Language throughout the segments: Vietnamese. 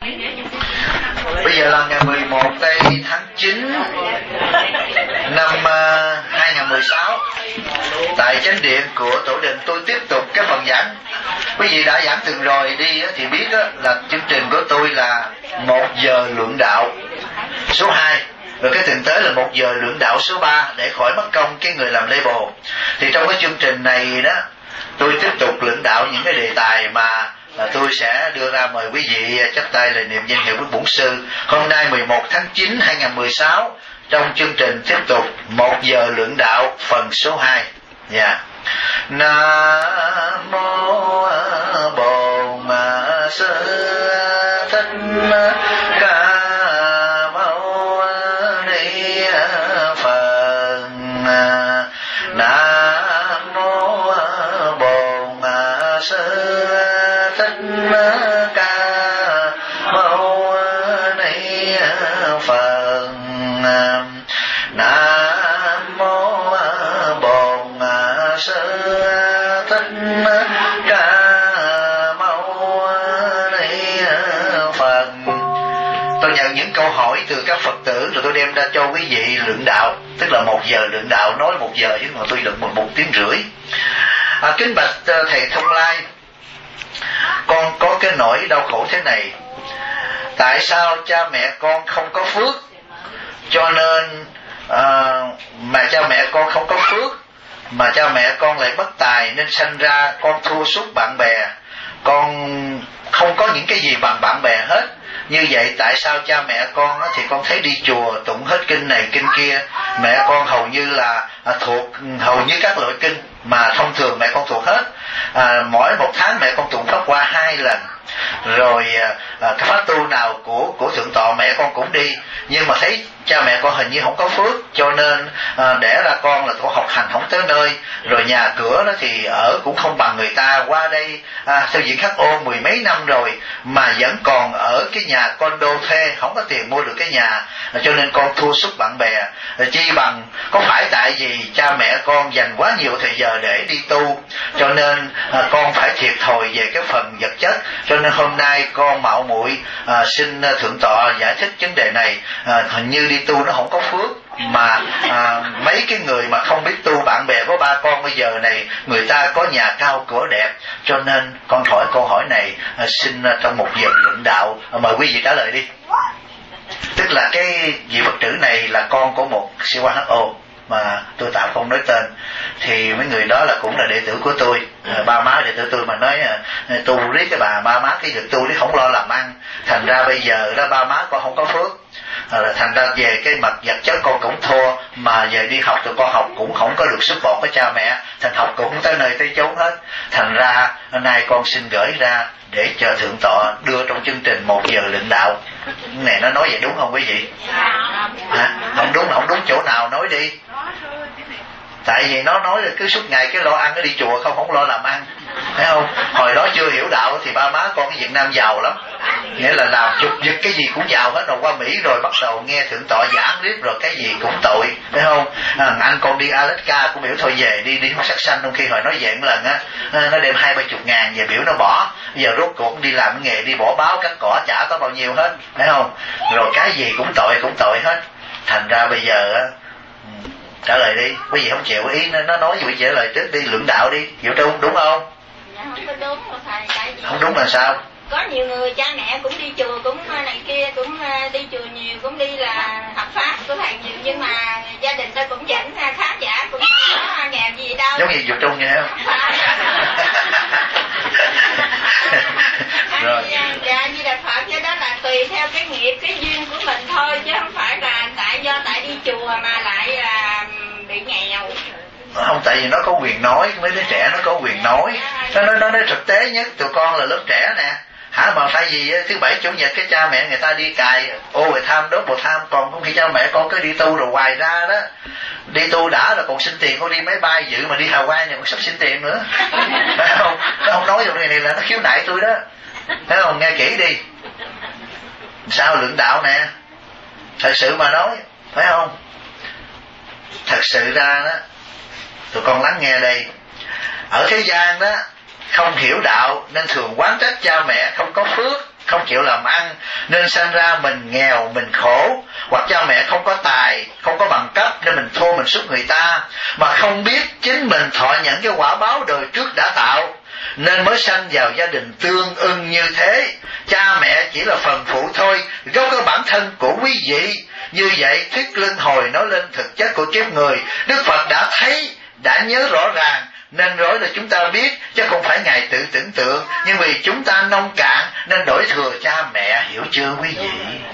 Bây giờ là ngày 11 tây tháng 9 năm 2016. Tại chánh điện của tổ đình tôi tiếp tục cái phần giảng. Quý vị đã giảng từng rồi đi thì biết là chương trình của tôi là 1 giờ luận đạo số 2. Rồi cái tuần tới là 1 giờ luận đạo số 3 để khỏi mất công cái người làm label. Thì trong cái chương trình này đó, tôi tiếp tục luận đạo những cái đề tài mà tôi sẽ đưa ra, mời quý vị chắp tay lời niệm danh hiệu với Bổn Sư. Hôm nay 11 tháng 9 2016 trong chương trình tiếp tục 1 giờ luận đạo phần số 2. Nam mô Bổn Sư Thích Ca Mâu Ni Phật. Nam mô Bổn Sư Thích Ca Mâu Ni Phật. Nam mô Bổn Sư Thích Ca Mâu Ni Phật. Tôi nhận những câu hỏi từ các Phật tử rồi tôi đem ra cho quý vị luận đạo, tức là 1 giờ luận đạo, nói 1 giờ chứ mà tôi luận 1 tiếng rưỡi. Kính bạch thầy Thông Lai, con có cái nỗi đau khổ thế này. Tại sao cha mẹ con không có phước, cho nên mà cha mẹ con không có phước mà cha mẹ con lại bất tài, nên sanh ra con thua sút bạn bè, con không có những cái gì bằng bạn bè hết. Như vậy tại sao cha mẹ con thì con thấy đi chùa tụng hết kinh này kinh kia, mẹ con hầu như là thuộc hầu như các loại kinh mà thông thường mẹ con thuộc hết. Mỗi 1 tháng mẹ con tụng pháp qua 2 lần. Rồi cái pháp tu nào của thượng tọa mẹ con cũng đi, nhưng mà thấy cha mẹ con hình như không có phước, cho nên đẻ ra con là con học hành không tới nơi. Rồi nhà cửa đó thì ở cũng không bằng người ta. Qua đây theo diện khắc ô 10 mấy năm rồi mà vẫn còn ở cái nhà condo thuê, không có tiền mua được cái nhà, cho nên con thua sút bạn bè. Chi bằng có phải tại vì cha mẹ con dành quá nhiều thời giờ để đi tu, cho nên con phải thiệt thòi về cái phần vật chất. Cho nên hôm nay con mạo muội xin thượng tọa giải thích vấn đề này. Hình như đi tu nó không có phước, mà mấy cái người mà không biết tu, bạn bè của ba con bây giờ này người ta có nhà cao cửa đẹp, cho nên con hỏi câu hỏi này xin trong 1 giờ luận đạo, mời quý vị trả lời đi. Tức là cái vị Phật tử này là con của một sĩ quan HO mà tôi tạm không nói tên, thì mấy người đó là cũng là đệ tử của tôi. Ba má đệ tử tôi mà nói tu riết cái bà ba má cái việc tu đấy không lo làm ăn, thành ra bây giờ đó ba má con không có phước. Thành ra về cái mặt vật chất con cũng thua, mà về đi học tụi con học cũng không có được support với cha mẹ, thành học cũng không tới nơi tới chốn hết. Thành ra hôm nay con xin gửi ra để cho thượng tọa đưa trong chương trình 1 giờ luận đạo. Này nó nói vậy đúng không quý vị? Không đúng chỗ nào nói đi. Tại vì nó nói là cứ suốt ngày cái lo ăn, nó đi chùa không lo làm ăn, thấy không? Hồi đó chưa hiểu đạo thì ba má con cái Việt Nam giàu lắm, nghĩa là làm chục giật cái gì cũng giàu hết. Rồi qua Mỹ rồi bắt đầu nghe thượng tọa giảng riết rồi cái gì cũng tội, thấy không? Anh con đi Alaska cũng biểu thôi về đi hút sắc xanh, trong khi hồi nói về một lần nó đem 20-30 ngàn về biểu nó bỏ. Bây giờ rốt cuộc đi làm cái nghề đi bỏ báo cắt cỏ chả có bao nhiêu hết, thấy không? Rồi cái gì cũng tội hết. Thành ra bây giờ trả lời đi, quý vị không chịu ý nó nói gì, quý vị trả lời trước đi, luận đạo đi, hiểu đúng không? Dạ, không có đúng mà thầy, tại vì không đúng là sao? Có nhiều người cha mẹ cũng đi chùa, cũng này kia, cũng đi chùa nhiều, cũng đi là học pháp của thầy nhiều, nhưng mà gia đình ta cũng vẫn khá giả, cũng không có nghèo gì đâu. Giống như Việt Trung vậy không? Rồi. Dạ, như Đà Phật, chứ đó là tùy theo cái nghiệp, cái duyên của mình thôi, chứ không phải là tại đi chùa mà lại là bị nghèo. Không, tại vì nó có quyền nói, mấy đứa trẻ nó có quyền nói. Nó nói thực tế nhất, tụi con là lớp trẻ nè. Mà phải gì thứ Bảy Chủ nhật cái cha mẹ người ta đi cài ô rồi tham đốt bồ tham, còn không khi cha mẹ con cứ đi tu rồi hoài ra đó. Đi tu đã rồi còn xin tiền, con đi máy bay dự mà đi Hawaii này còn sắp xin tiền nữa. Phải không? Nó không nói được này là nó khiếu nại tôi đó. Thấy không? Nghe kỹ đi. Sao luận đạo nè. Thật sự mà nói, phải không? Thật sự ra đó, tụi con lắng nghe đây. Ở thế gian đó không hiểu đạo nên thường oán trách cha mẹ không có phước, không chịu làm ăn, nên sanh ra mình nghèo, mình khổ. Hoặc cha mẹ không có tài, không có bằng cấp nên mình thua mình sút người ta, mà không biết chính mình thọ nhận cái quả báo đời trước đã tạo, nên mới sanh vào gia đình tương ưng như thế. Cha mẹ chỉ là phần phụ thôi, gốc cái bản thân của quý vị. Như vậy thuyết luân hồi nói lên thực chất của kiếp người. Đức Phật đã thấy, đã nhớ rõ ràng, nên nói là chúng ta biết, chứ không phải Ngài tự tưởng tượng. Nhưng vì chúng ta nông cạn nên đổi thừa cha mẹ, hiểu chưa quý vị?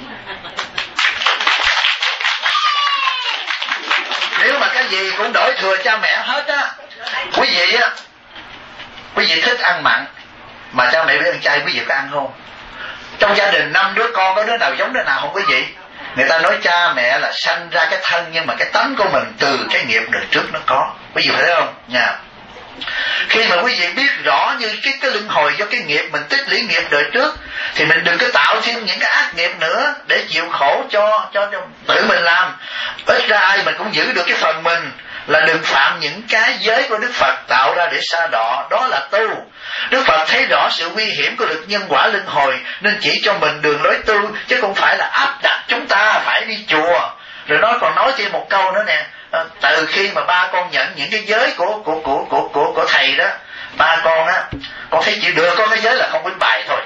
Nếu mà cái gì cũng đổi thừa cha mẹ hết á, quý vị thích ăn mặn mà cha mẹ biết ăn chay, quý vị có ăn không? Trong gia đình 5 đứa con có đứa nào giống đứa nào không quý vị? Người ta nói cha mẹ là sanh ra cái thân, nhưng mà cái tánh của mình từ cái nghiệp đời trước nó có, quý vị phải thấy không nha? Khi mà quý vị biết rõ như cái luân hồi do cái nghiệp mình tích lũy nghiệp đời trước, thì mình đừng có tạo thêm những cái ác nghiệp nữa để chịu khổ cho tự mình làm. Ít ra ai mình cũng giữ được cái phần mình, là đừng phạm những cái giới của Đức Phật tạo ra để sa đọa, đó là tu. Đức Phật thấy rõ sự nguy hiểm của lực nhân quả luân hồi nên chỉ cho mình đường lối tu, chứ không phải là áp đặt chúng ta phải đi chùa. Rồi nó còn nói thêm một câu nữa nè, từ khi mà ba con nhận những cái giới của thầy đó, ba con á, con thấy chỉ được có cái giới là không quýnh bài thôi.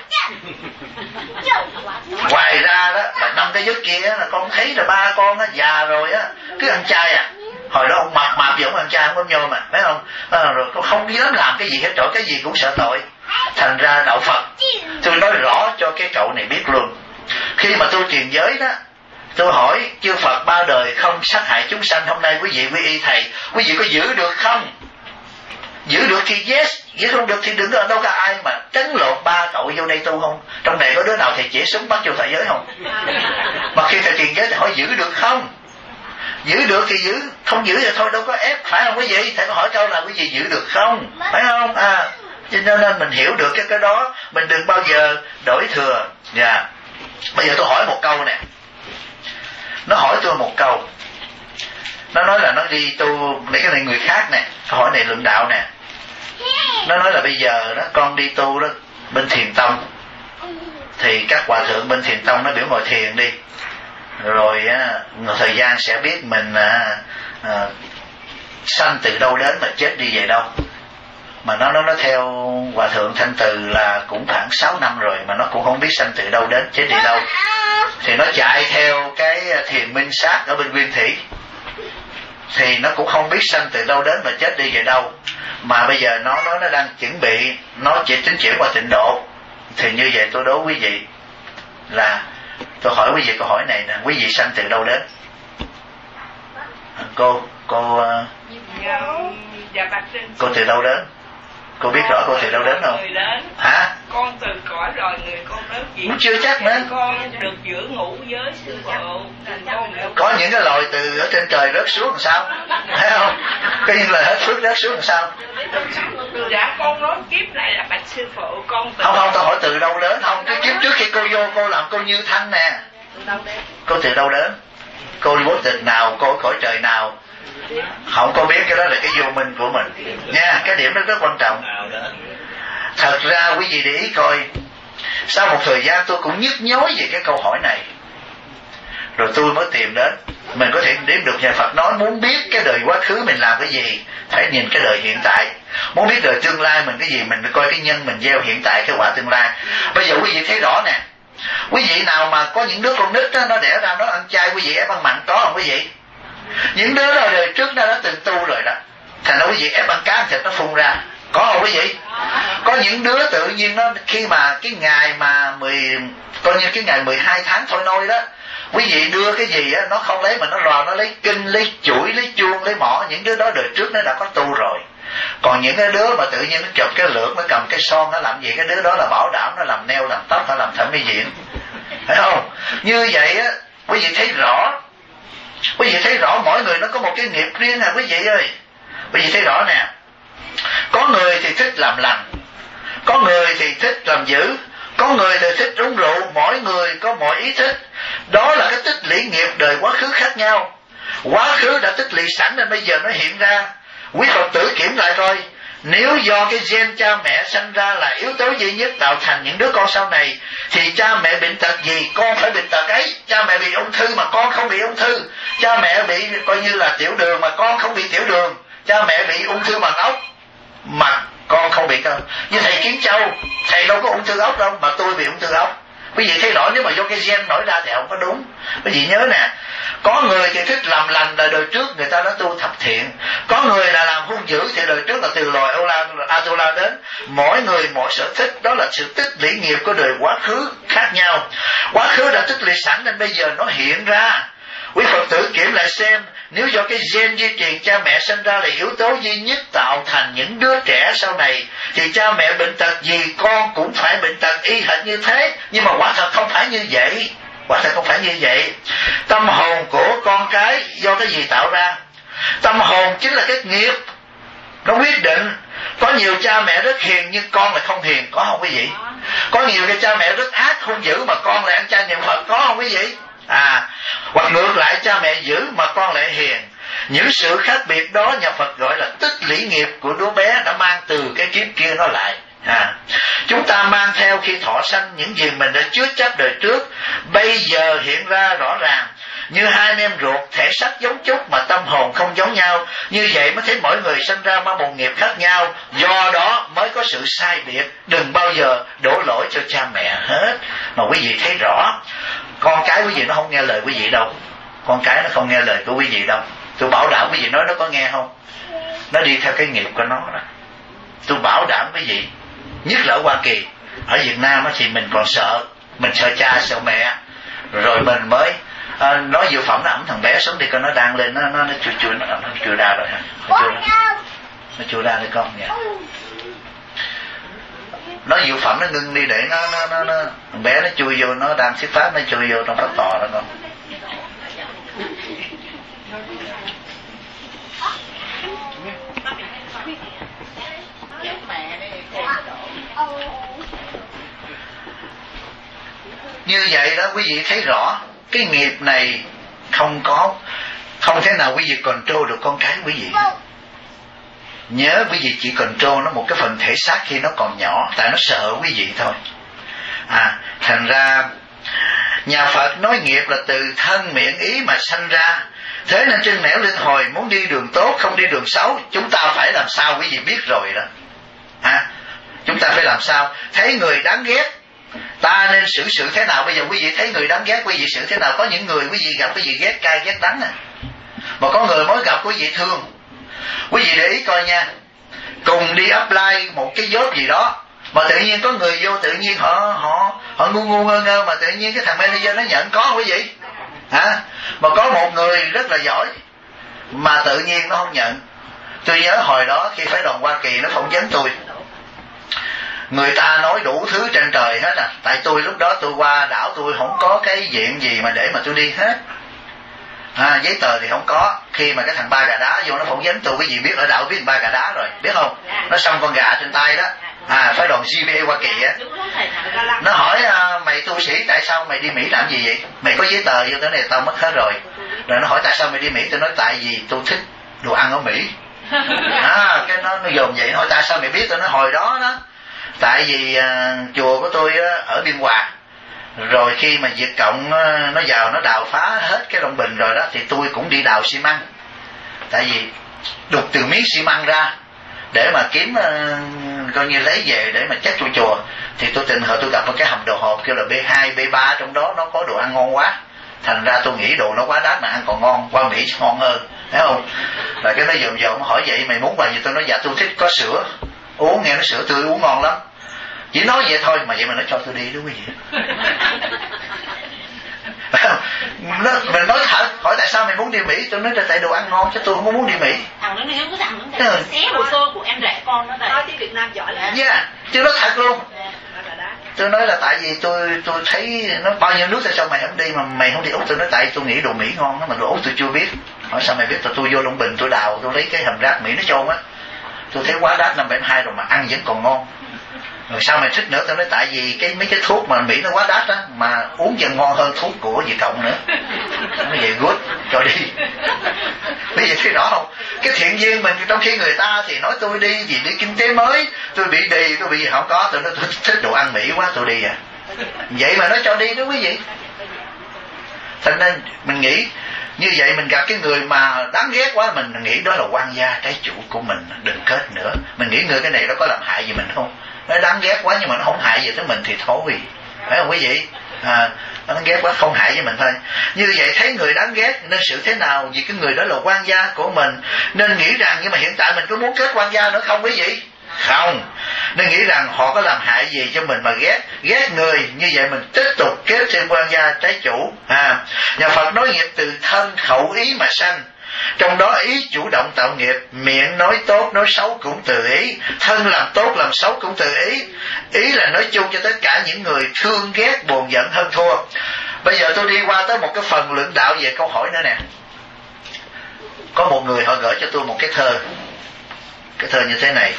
Ngoài ra đó là 5 cái giới kia là con thấy là ba con á già rồi á cứ ăn chay à. Hồi đó ông mập gì ông ăn chay không có nhôm mà, phải không? Rồi con không dám làm cái gì hết trọi, cái gì cũng sợ tội. Thành ra đạo Phật tôi nói rõ cho cái cậu này biết luôn. Khi mà tôi truyền giới đó, tôi hỏi chư Phật ba đời không sát hại chúng sanh, hôm nay quý vị quy y thầy, quý vị có giữ được không? Giữ được thì yes, giữ không được thì đừng có, đâu có ai mà trấn lột ba cậu vô đây tu không? Trong này có đứa nào thầy chỉ súng bắt vô thầy giới không? Mà khi thầy truyền giới thì hỏi giữ được không? Giữ được thì giữ, không giữ thì thôi, đâu có ép, phải không quý vị? Thầy có hỏi câu là quý vị giữ được không? Phải không? Cho nên mình hiểu được cái đó, mình đừng bao giờ đổi thừa. Dạ. Bây giờ tôi hỏi một câu nè. Nó hỏi tôi một câu, nó nói là nó đi tu, để cái này người khác nè, câu hỏi này luận đạo nè. Nó nói là bây giờ đó con đi tu đó bên Thiền Tông, thì các hòa thượng bên Thiền Tông nó biểu ngồi thiền đi, rồi thời gian sẽ biết mình sanh từ đâu đến mà chết đi về đâu. Mà nó theo hòa thượng Thanh Từ là cũng khoảng 6 năm rồi mà nó cũng không biết sanh từ đâu đến chết đi đâu. Thì nó chạy theo cái thiền minh sát ở bên Nguyên Thủy, thì nó cũng không biết sanh từ đâu đến mà chết đi về đâu. Mà bây giờ nó đang chuẩn bị, nó chỉ tính chuyển qua tịnh độ. Thì như vậy tôi đố quý vị là, tôi hỏi quý vị câu hỏi này nè, quý vị sanh từ đâu đến? Cô từ đâu đến? Cô biết rõ cô từ đâu đến không? Hả? Con từ cõi rồi người con đến gì? Cũng chưa chắc nữa. Con được giữ ngũ giới sư phụ. Có những cái loài từ ở trên trời rớt xuống làm sao? Thấy không? Có những loài hết phước rớt xuống làm sao? Dạ con nói kiếp này là bạch sư phụ con từ... Không, tôi hỏi từ đâu đến. Không, cái kiếp trước khi cô vô cô làm cô Như Thanh nè. Cô từ đâu đến? Cô đi quốc tịch nào? Cô cõi trời nào? Không có biết, cái đó là cái vô minh của mình nha. Cái điểm đó rất quan trọng. Thật ra quý vị để ý coi, sau một thời gian tôi cũng nhức nhối về cái câu hỏi này, rồi tôi mới tìm đến. Mình có thể đếm được nhà Phật nói muốn biết cái đời quá khứ mình làm cái gì, phải nhìn cái đời hiện tại. Muốn biết đời tương lai mình cái gì, mình coi cái nhân mình gieo hiện tại, cái quả tương lai. Bây giờ quý vị thấy rõ nè, quý vị nào mà có những đứa con nít đó, nó đẻ ra nó ăn chay, quý vị ép ăn mặn có không quý vị? Những đứa đó đời trước nó đã từng tu rồi đó, thành ra quý vị ép ăn cá ăn thịt nó phun ra, có không quý vị? Có những đứa tự nhiên nó khi mà cái ngày mà coi như cái ngày 12 tháng thôi nôi đó, quý vị đưa cái gì á nó không lấy mà nó rò, nó lấy kinh, lấy chuỗi, lấy chuông, lấy mỏ. Những đứa đó đời trước nó đã có tu rồi. Còn những cái đứa mà tự nhiên nó chụp cái lược, nó cầm cái son nó làm gì, cái đứa đó là bảo đảm nó làm nail, làm tóc, nó làm thẩm mỹ viện, phải không? Như vậy á, quý vị thấy rõ. Quý vị thấy rõ mỗi người nó có một cái nghiệp riêng à quý vị ơi. Quý vị thấy rõ nè, có người thì thích làm lành, có người thì thích làm dữ, có người thì thích uống rượu. Mỗi người có mọi ý thích. Đó là cái tích lũy nghiệp đời quá khứ khác nhau. Quá khứ đã tích lũy sẵn nên bây giờ nó hiện ra. Quý Phật tử kiểm lại coi, nếu do cái gen cha mẹ sinh ra là yếu tố duy nhất tạo thành những đứa con sau này, thì cha mẹ bệnh tật gì con phải bệnh tật ấy. Cha mẹ bị ung thư mà con không bị ung thư, cha mẹ bị coi như là tiểu đường mà con không bị tiểu đường, cha mẹ bị ung thư bằng ốc mà con không bị đâu. Như thầy Kiến Châu, thầy đâu có ung thư ốc đâu mà tôi bị ung thư ốc. Quý vị thấy rõ, nếu mà do cái gen nổi ra thì không có đúng. Quý vị nhớ nè, có người thì thích làm lành là đời trước người ta đã tu thập thiện, có người là làm hung dữ thì đời trước là từ loài Atula đến. Mỗi người mỗi sở thích, đó là sự tích lũy nghiệp của đời quá khứ khác nhau. Quá khứ đã tích lũy sẵn nên bây giờ nó hiện ra. Quý Phật tử kiểm lại xem, nếu do cái gen di truyền cha mẹ sinh ra là yếu tố duy nhất tạo thành những đứa trẻ sau này, thì cha mẹ bệnh tật gì con cũng phải bệnh tật y hệt như thế. Nhưng mà quả thật không phải như vậy. Quả thật không phải như vậy. Tâm hồn của con cái do cái gì tạo ra? Tâm hồn chính là cái nghiệp, nó quyết định. Có nhiều cha mẹ rất hiền nhưng con lại không hiền, có không quý vị? Có nhiều cái cha mẹ rất ác hung dữ mà con lại ăn chay niệm Phật, có không quý vị? Hoặc ngược lại, cha mẹ dữ mà con lại hiền. Những sự khác biệt đó nhà Phật gọi là tích lũy nghiệp của đứa bé đã mang từ cái kiếp kia nó lại. Chúng ta mang theo khi thọ sanh những gì mình đã chứa chấp đời trước, bây giờ hiện ra rõ ràng. Như hai anh em ruột, thể xác giống chút mà tâm hồn không giống nhau. Như vậy mới thấy mỗi người sinh ra mang một nghiệp khác nhau. Do đó mới có sự sai biệt. Đừng bao giờ đổ lỗi cho cha mẹ hết. Mà quý vị thấy rõ, con cái quý vị nó không nghe lời quý vị đâu. Con cái nó không nghe lời của quý vị đâu. Tôi bảo đảm quý vị nói nó có nghe không? Nó đi theo cái nghiệp của nó đó. Tôi bảo đảm quý vị. Nhất là ở Hoa Kỳ. Ở Việt Nam thì mình còn sợ. Mình sợ cha sợ mẹ. Rồi mình mới nói dự phẩm nó ẩm thằng bé xuống đi coi nó đang lên. Nó chui ra rồi hả? Nó chui ra đi con nha. Nói dự phẩm nó ngưng đi để nó thằng bé nó chui vô, nó đang thuyết pháp nó chui vô trong pháp tòa đó con. Như vậy đó quý vị thấy rõ, cái nghiệp này không thể nào quý vị control được con cái quý vị. Nhớ quý vị chỉ control nó một cái phần thể xác khi nó còn nhỏ, tại nó sợ quý vị thôi. Thành ra nhà Phật nói nghiệp là từ thân miệng ý mà sanh ra. Thế nên trên nẻo luân hồi muốn đi đường tốt không đi đường xấu, chúng ta phải làm sao quý vị biết rồi đó. Chúng ta phải làm sao? Thấy người đáng ghét, ta nên xử sự thế nào? Bây giờ quý vị thấy người đáng ghét, quý vị xử thế nào? Có những người quý vị gặp quý vị ghét cay ghét đắng mà có người mới gặp quý vị thương. Quý vị để ý coi nha, cùng đi apply một cái job gì đó mà tự nhiên có người vô, tự nhiên họ ngu ngơ mà tự nhiên cái thằng manager nó nhận, có không quý vị? Mà có một người rất là giỏi mà tự nhiên nó không nhận. Tôi nhớ hồi đó khi phái đoàn Hoa Kỳ nó phỏng vấn tôi, người ta nói đủ thứ trên trời hết tại tôi lúc đó tôi qua đảo tôi không có cái diện gì mà để mà tôi đi hết. Giấy tờ thì không có. Khi mà cái thằng Ba Gà Đá vô nó phỏng vấn tôi, quý vị biết ở đảo biết Ba Gà Đá rồi, biết không? Nó xăm con gà trên tay đó. Phái đoàn GBA Hoa Kỳ á. Nó hỏi mày tu sĩ tại sao mày đi Mỹ làm gì vậy? Mày có giấy tờ vô tới này tao mất hết rồi. Rồi nó hỏi tại sao mày đi Mỹ? Tôi nói tại vì tôi thích đồ ăn ở Mỹ. Cái nó dồn vậy. Nó hỏi tại sao mày biết? Tôi nói hồi đó đó, tại vì chùa của tôi ở Biên Hòa, rồi khi mà Việt Cộng nó vào nó đào phá hết cái Long Bình rồi đó, thì tôi cũng đi đào xi măng. Tại vì đục từ miếng xi măng ra để mà kiếm coi như lấy về để mà chất cho chùa, thì tôi tình cờ tôi gặp một cái hầm đồ hộp kêu là B2, B3, trong đó nó có đồ ăn ngon quá. Thành ra tôi nghĩ đồ nó quá đắt mà ăn còn ngon, qua Mỹ ngon hơn, thấy không? Rồi cái nó dồn hỏi vậy mày muốn vào gì? Tôi nói dạ tôi thích có sữa uống, nghe nó sữa tươi uống ngon lắm. Chỉ nói vậy thôi mà vậy mà nó cho tôi đi đúng không vậy? Mình nói thật, hỏi tại sao mày muốn đi Mỹ? Tôi nói là tại đồ ăn ngon chứ tôi không muốn đi Mỹ. Thằng nó hiếu cái thằng nó xé hồ sơ của em rể con nó nói tiếng Việt Nam giỏi lắm. Chứ nói thật luôn. Tôi nói là tại vì tôi thấy nó bao nhiêu nước tại sao mày không đi mà mày không đi Úc? Tôi nói tại tôi nghĩ đồ Mỹ ngon đó, mà đồ Úc tôi chưa biết. Hỏi sao mày biết? Tôi vô Long Bình tôi đào, tôi lấy cái hầm rác Mỹ nó chôn á, tôi thấy quá đắt 572 rồi mà ăn vẫn còn ngon. Rồi sao mày thích nữa? Tao nói tại vì mấy cái thuốc mà Mỹ nó quá đắt á, mà uống vẫn ngon hơn thuốc của Việt Cộng nữa. Nói vậy good, cho đi. Bây giờ thấy rõ không? Cái thiện duyên mình, trong khi người ta thì nói tôi đi vì đi kinh tế mới, tôi bị đì, tôi bị gì không có, tôi nói tôi thích đồ ăn Mỹ quá tôi đi à. Vậy mà nó cho đi đó quý vị. Thành nên mình nghĩ như vậy, mình gặp cái người mà đáng ghét quá, mình nghĩ đó là quan gia trái chủ của mình, đừng kết nữa. Mình nghĩ người cái này nó có làm hại gì mình không? Nó đáng ghét quá nhưng mà nó không hại gì tới mình thì thôi, phải không quý vị? Nó đáng ghét quá không hại với mình thôi. Như vậy thấy người đáng ghét nên xử thế nào? Vì cái người đó là quan gia của mình, nên nghĩ rằng nhưng mà hiện tại mình có muốn kết quan gia nữa không quý vị? Không. Nên nghĩ rằng họ có làm hại gì cho mình mà ghét người, như vậy mình tiếp tục kết thêm quan gia trái chủ. Nhà Phật nói nghiệp từ thân khẩu ý mà sanh, trong đó ý chủ động tạo nghiệp, miệng nói tốt nói xấu cũng từ ý, thân làm tốt làm xấu cũng từ ý. Ý là nói chung cho tất cả những người thương ghét buồn giận hơn thua. Bây giờ tôi đi qua tới một cái phần luận đạo về câu hỏi nữa nè. Có một người họ gửi cho tôi một cái thơ. Cái thơ như thế này: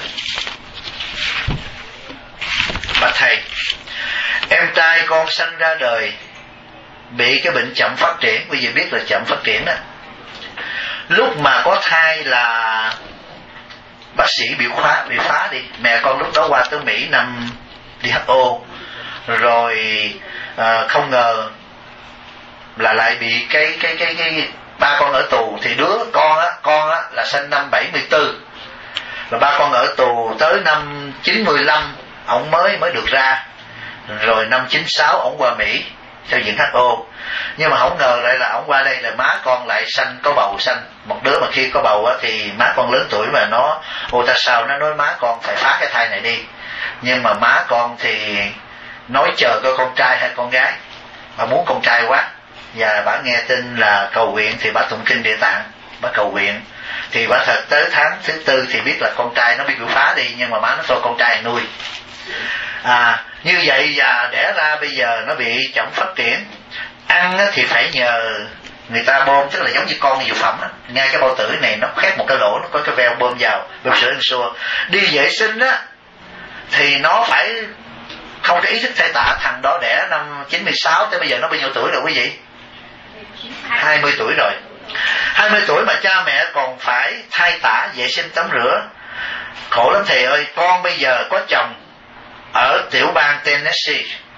bạch thầy, em trai con sanh ra đời bị cái bệnh chậm phát triển. Quý vị biết là chậm phát triển đó. Lúc mà có thai là bác sĩ bị phá đi. Mẹ con lúc đó qua tới Mỹ năm WHO, rồi không ngờ là lại bị cái ba con ở tù. Thì đứa con á là sinh năm 74, rồi ba con ở tù tới năm 95 ổng mới được ra, rồi năm 96 ổng qua Mỹ theo diện WHO. Nhưng mà không ngờ lại là ổng qua đây là má con lại có bầu sanh một đứa, mà khi có bầu á thì má con lớn tuổi mà nó ultrasound nó nói má con phải phá cái thai này đi. Nhưng mà má con thì nói chờ coi con trai hay con gái, bà muốn con trai quá, và bà nghe tin là cầu nguyện thì bà tụng kinh Địa Tạng, bà cầu nguyện. Thì bà thật tới tháng thứ 4 thì biết là con trai nó bị phá đi, nhưng mà má nó cho con trai nuôi. Như vậy và đẻ ra bây giờ nó bị chậm phát triển. Ăn thì phải nhờ người ta bơm, tức là giống như con dược phẩm á, ngay cái bao tử này nó khép một cái lỗ, nó có cái veo bơm vào, bơm sữa ăn xua. Đi vệ sinh á thì nó phải không có ý thức thay tả. Thằng đó đẻ năm 96 tới bây giờ nó bao nhiêu tuổi rồi quý vị? 20 tuổi rồi. 20 tuổi mà cha mẹ còn phải thay tả, vệ sinh, tắm rửa. Khổ lắm thầy ơi. Con bây giờ có chồng ở tiểu bang Tennessee.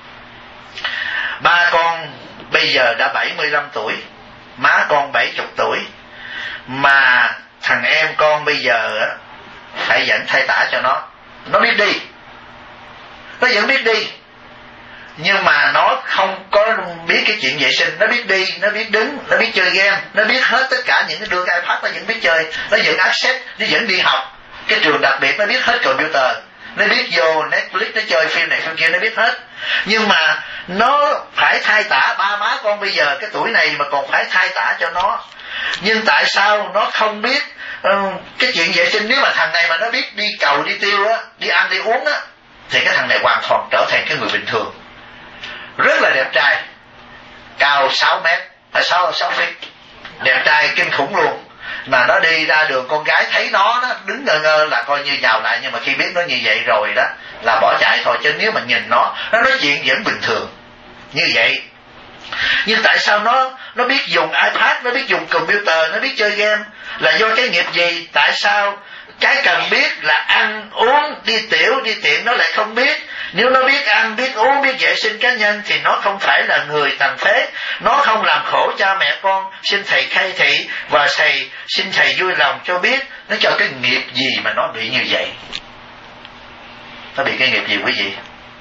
Ba con bây giờ đã 75 tuổi, má con 70 tuổi. Mà thằng em con bây giờ phải dẫn thay tả cho nó. Nó biết đi, nó vẫn biết đi, nhưng mà nó không có biết cái chuyện vệ sinh. Nó biết đi, nó biết đứng, nó biết chơi game, nó biết hết tất cả những cái đường iPad, nó vẫn biết chơi, nó vẫn access, nó vẫn đi học. Cái trường đặc biệt nó biết hết computer, nó biết vô Netflix, nó chơi phim này phim kia, nó biết hết. Nhưng mà nó phải thay tả. Ba má con bây giờ cái tuổi này mà còn phải thay tả cho nó. Nhưng tại sao nó không biết cái chuyện vệ sinh? Nếu mà thằng này mà nó biết đi cầu đi tiêu á, đi ăn đi uống á, thì cái thằng này hoàn toàn trở thành cái người bình thường, rất là đẹp trai, cao 6 mét, 6 feet, đẹp trai kinh khủng luôn. Mà nó đi ra đường con gái thấy nó đứng ngơ ngơ là coi như nhào lại, nhưng mà khi biết nó như vậy rồi đó là bỏ chạy thôi. Chứ nếu mà nhìn nó nói chuyện vẫn bình thường như vậy. Nhưng tại sao nó biết dùng iPad, nó biết dùng computer, nó biết chơi game? Là do cái nghiệp gì? Tại sao cái cần biết là ăn uống đi tiểu đi tiện nó lại không biết? Nếu nó biết ăn biết uống biết vệ sinh cá nhân thì nó không phải là người tàn phế. Nó không làm khổ cha mẹ con. Xin thầy khai thị và xin thầy vui lòng cho biết nó cho cái nghiệp gì mà nó bị như vậy. Nó bị cái nghiệp gì quý vị?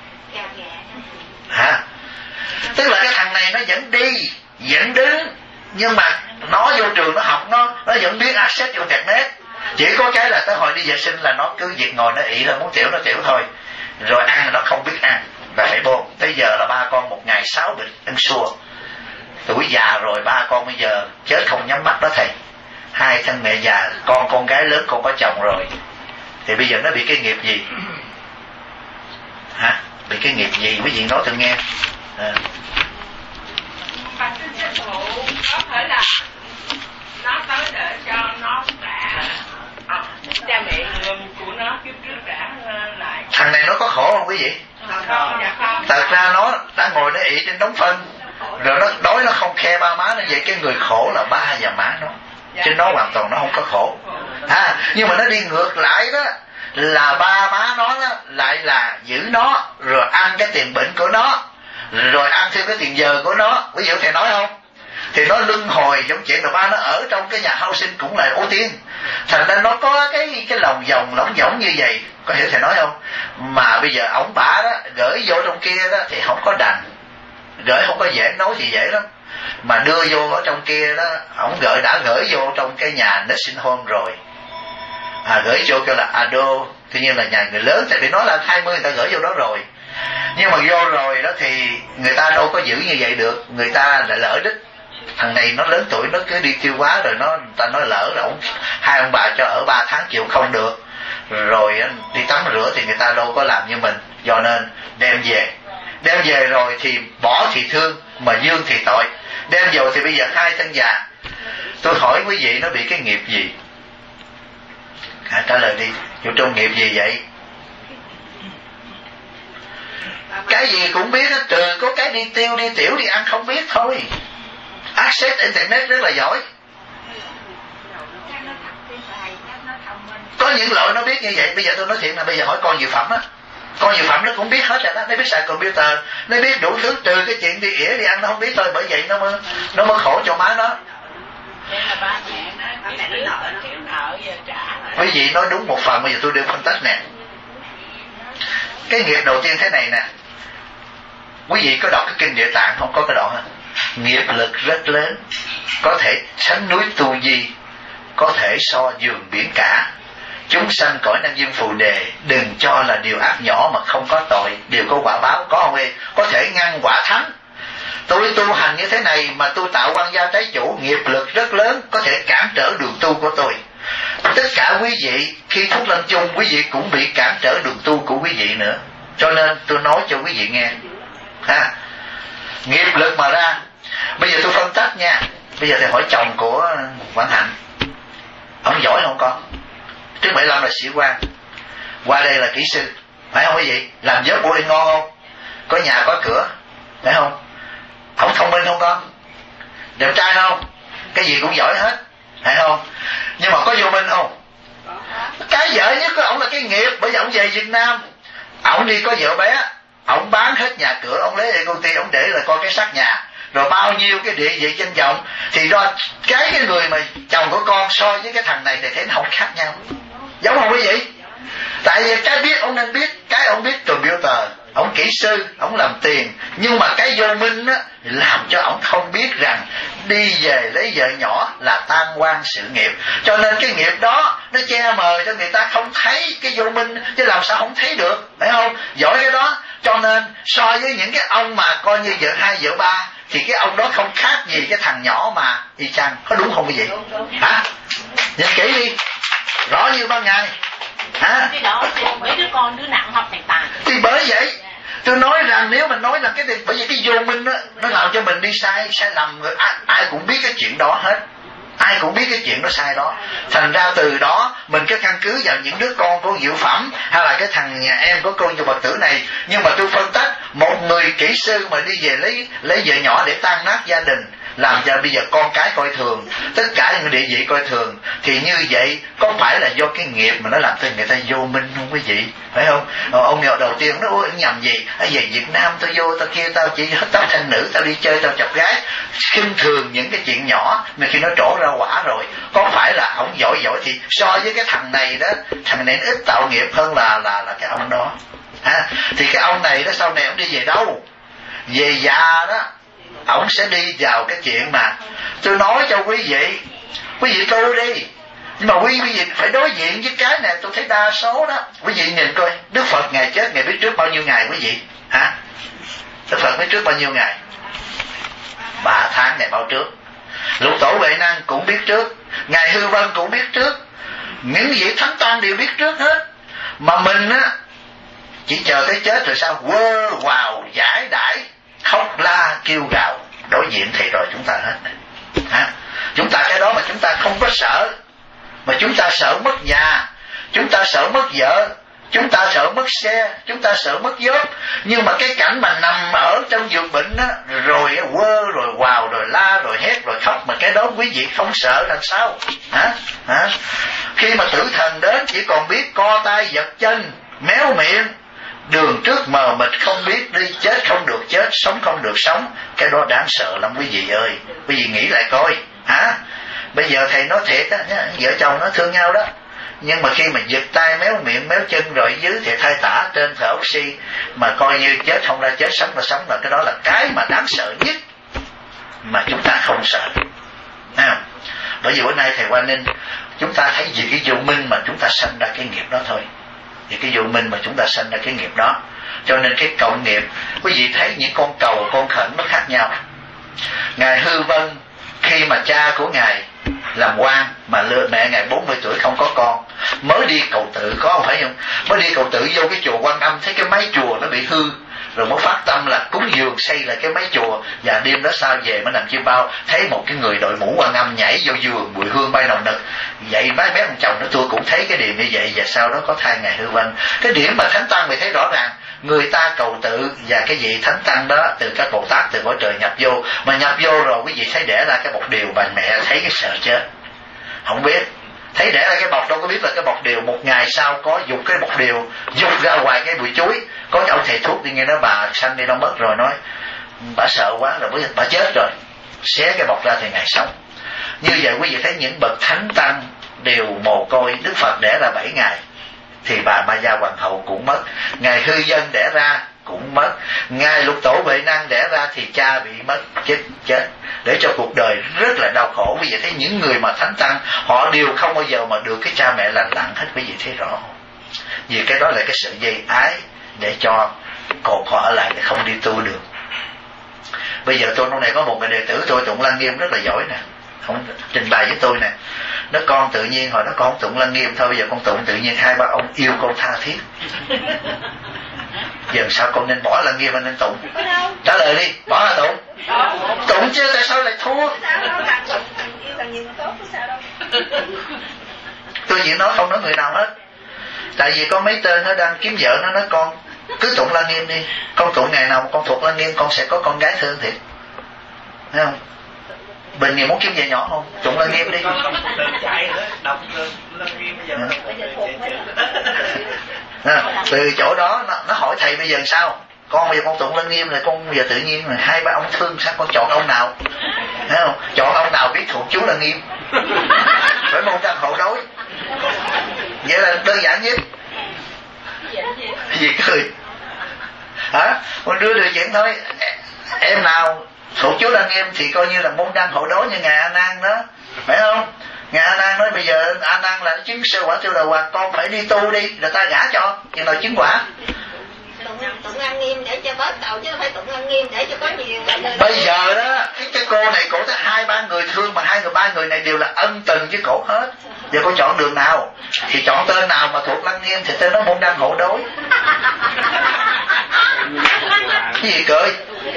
Hả? Tức là cái thằng này nó vẫn đi, vẫn đứng, nhưng mà nó vô trường nó học, nó vẫn biết access vô internet. Chỉ có cái là tới hồi đi vệ sinh là nó cứ việc ngồi nó ị thôi, muốn tiểu nó tiểu thôi. Rồi ăn nó không biết ăn, là phải bơm. Tới giờ là ba con một ngày 6 bịch ăn xua. Tuổi già rồi, ba con bây giờ chết không nhắm mắt đó thầy. 2 thân mẹ già, con gái lớn con có chồng rồi. Thì bây giờ nó bị cái nghiệp gì? Hả? Bị cái nghiệp gì? Quý vị nói thử nghe. Bà xin sư phụ, có thể là nó tới để cho nó trả cha mẹ của nó kiếp trước trả lại. Thằng này nó có khổ không quý vị? ngồi nó ị trên đống phân, rồi nó đói nó không khe ba má nó, vậy cái người khổ là ba và má nó, chứ nó hoàn toàn nó không có khổ. Nhưng mà nó đi ngược lại đó là ba má nó đó, lại là giữ nó rồi ăn cái tiền bệnh của nó, rồi ăn thêm cái tiền giờ của nó. Ví dụ thầy nói không, thì nó luân hồi giống chuyện là ba nó ở trong cái nhà housing cũng là ưu tiên, thành ra nó có cái lòng vòng lỏng vỏng như vậy, có hiểu thầy nói không? Mà bây giờ ổng bả đó gửi vô trong kia đó thì không có đành, gửi không có dễ, nói thì dễ lắm, mà đưa vô ở trong kia đó, ổng đã gửi vô trong cái nhà nursing home rồi, gửi vô kêu là ado, tuy nhiên là nhà người lớn, tại vì nói là 20 người ta gửi vô đó rồi, nhưng mà vô rồi đó thì người ta đâu có giữ như vậy được, người ta lại lỡ đích. Thằng này nó lớn tuổi nó cứ đi tiêu hóa rồi người ta nói lỡ rồi hai ông bà cho ở 3 tháng chịu không được, rồi đi tắm rửa thì người ta đâu có làm như mình, cho nên đem về rồi thì bỏ thì thương mà dương thì tội. Đem vào thì bây giờ hai thân già. Tôi hỏi quý vị nó bị cái nghiệp gì? Trả lời đi, vô trong nghiệp gì vậy? Cái gì cũng biết hết, trừ có cái đi tiêu đi tiểu đi ăn không biết thôi. Access internet rất là giỏi. Có những loại nó biết như vậy. Bây giờ tôi nói thiệt là bây giờ hỏi con Diệu Phẩm á, con Diệu Phẩm nó cũng biết hết rồi đó, nó biết xài computer, nó biết đủ thứ, trừ cái chuyện đi ỉa đi ăn nó không biết thôi, bởi vậy nó mới khổ cho má nó. Quý vị nói đúng một phần, bây giờ tôi đưa phân tích nè. Cái nghiệp đầu tiên thế này nè, quý vị có đọc cái kinh Địa Tạng không? Có cái đoạn không? Nghiệp lực rất lớn, có thể sánh núi Tu Di, có thể so giường biển cả. Chúng sanh cõi Nam Dương Phù Đề, đừng cho là điều ác nhỏ mà không có tội, đều có quả báo. Có không em? Có thể ngăn quả thắng. Tôi tu hành như thế này mà tôi tạo quan gia trái chủ, nghiệp lực rất lớn, có thể cản trở đường tu của tôi. Tất cả quý vị khi thuốc lâm chung, quý vị cũng bị cản trở đường tu của quý vị nữa. Cho nên tôi nói cho quý vị nghe, nghiệp lực mà ra. Bây giờ tôi phân tích nha. Bây giờ thì hỏi chồng của Quảng Hạnh, ông giỏi không con? Trước 75 là sĩ quan, qua đây là kỹ sư, phải không quý vị? Làm giấc bộ đi ngon không? Có nhà có cửa, phải không? Ông thông minh không con? Đẹp trai không? Cái gì cũng giỏi hết, phải không? Nhưng mà có vô minh không? Cái dở nhất của ông là cái nghiệp. Bởi vì ông về Việt Nam, ông đi có vợ bé, ông bán hết nhà cửa, ông lấy công ty, ông để là coi cái xác nhà, rồi bao nhiêu cái địa vị danh vọng, thì do cái người mà chồng của con so với cái thằng này thì thấy nó không khác nhau, giống không quý vị? Tại vì cái biết ông nên biết, cái ông biết computer, ông kỹ sư, ông làm tiền, nhưng mà cái vô minh á làm cho ông không biết rằng đi về lấy vợ nhỏ là tan quan sự nghiệp. Cho nên cái nghiệp đó nó che mờ cho người ta không thấy cái vô minh, chứ làm sao không thấy được, phải không? Giỏi cái đó. Cho nên so với những cái ông mà coi như vợ 2 vợ 3 thì cái ông đó không khác gì cái thằng nhỏ mà y chang. Có đúng không quý vị? Hả? Nhìn kỹ đi, rõ như ban ngày. Cái đó thì mấy đứa con đứa nặng học thành tài. Thì bởi vậy tôi nói rằng nếu mình nói rằng cái này, bởi vì cái vô minh đó, nó làm cho mình đi sai lầm. Ai cũng biết cái chuyện đó hết, ai cũng biết cái chuyện đó sai đó. Thành ra từ đó mình cứ căn cứ vào những đứa con của Diệu Phẩm hay là cái thằng nhà em của cô Bậc Tử này. Nhưng mà tôi phân tích một người kỹ sư mà đi về lấy vợ nhỏ để tan nát gia đình, làm cho bây giờ con cái coi thường, tất cả những địa vị coi thường, thì như vậy có phải là do cái nghiệp mà nó làm cho người ta vô minh không quý vị? Phải không? Ông nghèo đầu tiên nó ôi nhầm gì? Về Việt Nam tôi vô tao kia tao chỉ hết tóc thanh nữ, tao đi chơi tao chọc gái, khinh thường những cái chuyện nhỏ mà khi nó trổ ra quả rồi. Có phải là ông giỏi thì so với cái thằng này đó, thằng này nó ít tạo nghiệp hơn là cái ông đó. Thì cái ông này đó sau này ông đi về đâu? Về già đó ông sẽ đi vào cái chuyện mà tôi nói cho quý vị tu đi. Nhưng mà quý vị phải đối diện với cái này. Tôi thấy đa số đó, quý vị nhìn coi Đức Phật ngày chết ngày biết trước bao nhiêu ngày quý vị? Đức Phật biết trước bao nhiêu ngày? 3 tháng ngày báo trước. Lục Tổ Huệ Năng cũng biết trước, ngài Hư Vân cũng biết trước, những vị thánh tăng đều biết trước hết. Mà mình á chỉ chờ tới chết rồi sao quơ vào giải đãi, khóc la kêu gào đối diện thì rồi chúng ta hết. Chúng ta cái đó mà chúng ta không có sợ, mà chúng ta sợ mất nhà, chúng ta sợ mất vợ, chúng ta sợ mất xe, chúng ta sợ mất job, nhưng mà cái cảnh mà nằm ở trong giường bệnh á, rồi quơ, rồi quào, rồi la, rồi hét, rồi khóc, mà cái đó quý vị không sợ làm sao? Hả? Khi mà tử thần đến chỉ còn biết co tay giật chân, méo miệng, đường trước mờ mịt, không biết đi, chết không được chết, sống không được sống, cái đó đáng sợ lắm quý vị ơi. Quý vị nghĩ lại coi, bây giờ thầy nói thiệt á, vợ chồng nó thương nhau đó, nhưng mà khi mà giật tay, méo miệng, méo chân rồi dưới thì thay tả, trên thở oxy, mà coi như chết không ra chết, sống là sống, là cái đó là cái mà đáng sợ nhất mà chúng ta không sợ. Bởi vì bữa nay thầy Quang Ninh, chúng ta thấy vì cái vô minh mà chúng ta sanh ra cái nghiệp đó thôi, vì cái vô minh mà chúng ta sanh ra cái nghiệp đó, cho nên cái cộng nghiệp, quý vị thấy những con cầu con khẩn nó khác nhau. Ngài Hư Vân khi mà cha của ngài làm quan mà mẹ ngài 40 tuổi không có con, mới đi cầu tự, có không phải không? Mới đi cầu tự vô cái chùa Quan Âm, thấy cái mái chùa nó bị hư, rồi mới phát tâm là cúng dường xây lại cái mái chùa. Và đêm đó sao về mới nằm chiêm bao, thấy một cái người đội mũ Quan Âm nhảy vô giường, mùi hương bay nồng nực. Vậy mấy ông chồng nó tôi cũng thấy cái điểm như vậy, và sau đó có thai ngài Hư Vân. Cái điểm mà Thánh Tăng mình thấy rõ ràng, người ta cầu tự và cái vị Thánh Tăng đó từ các Bồ Tát từ cõi trời nhập vô, mà nhập vô rồi quý vị thấy đẻ ra cái bọc điều, bà mẹ thấy cái sợ chết, không biết. Thấy đẻ ra cái bọc đâu có biết là cái bọc điều. Một ngày sau có dục cái bọc điều, dục ra ngoài cái bụi chuối. Có cái ông thầy thuốc đi nghe nói bà sanh đi đâu mất rồi, nói bà sợ quá rồi, bà chết rồi, xé cái bọc ra thì ngày sống. Như vậy quý vị thấy những bậc Thánh Tăng đều mồ côi. Đức Phật đẻ ra 7 ngày thì bà Ma Gia Hoàng hậu cũng mất, ngài Hư Dân đẻ ra cũng mất, ngài Lục Tổ Huệ Năng đẻ ra thì cha bị mất, chết, để cho cuộc đời rất là đau khổ. Quý vị thấy những người mà Thánh Tăng họ đều không bao giờ mà được cái cha mẹ lành lặn hết, quý vị thấy rõ không? Vì cái đó là cái sự dây ái để cho cột họ ở lại để không đi tu được. Bây giờ tôi trong này có một người đệ tử tôi tụng Lăng Nghiêm rất là giỏi nè, không trình bày với tôi nè, nó con tự nhiên hồi đó con không tụng Lăng Nghiêm thôi, bây giờ con tụng tự nhiên 2-3 ông yêu con tha thiết. Giờ sao con nên bỏ Lăng Nghiêm hay nên tụng? Trả lời đi, bỏ là tụng. Tụng chứ tại sao lại thua? Tôi chỉ nói không nói người nào hết. Tại vì có mấy tên nó đang kiếm vợ, nó nói con cứ tụng Lăng Nghiêm đi, con tụng ngày nào con thuộc Lăng Nghiêm con sẽ có con gái thương thiệt, thấy không? Bình Nghị muốn kiếm vợ nhỏ không? Tụng Lăng Nghiêm đi. Từ chỗ đó nó hỏi thầy bây giờ sao? Con bây giờ con tụng Lăng Nghiêm rồi, con bây giờ tự nhiên là 2-3 ông thương, sao con chọn ông nào? Thấy không? Chọn ông nào biết thuộc chú Lăng Nghiêm, phải mong trang hộ đối. Vậy là đơn giản nhất. Gì cười? Hả? Con đưa điều chuyện thôi. Em nào thuộc chú Lăng Nghiêm thì coi như là môn đăng hộ đối như ngài A Nan đó, phải không? Ngài A Nan nói bây giờ A Nan là chứng sơ quả tiêu đầu hoàng, con phải đi tu đi rồi ta gả cho, nhưng nào chứng quả. Tụng Lăng Nghiêm để cho bớt đầu chứ không phải tụng Lăng Nghiêm để cho có nhiều. Bây giờ đó cái cô này cổ tới 2-3 người thương, mà 2-3 người này đều là ân tình với cổ hết. Giờ cô chọn đường nào? Thì chọn tên nào mà thuộc Lăng Nghiêm thì tên nó môn đăng hộ đối. Cái gì cười?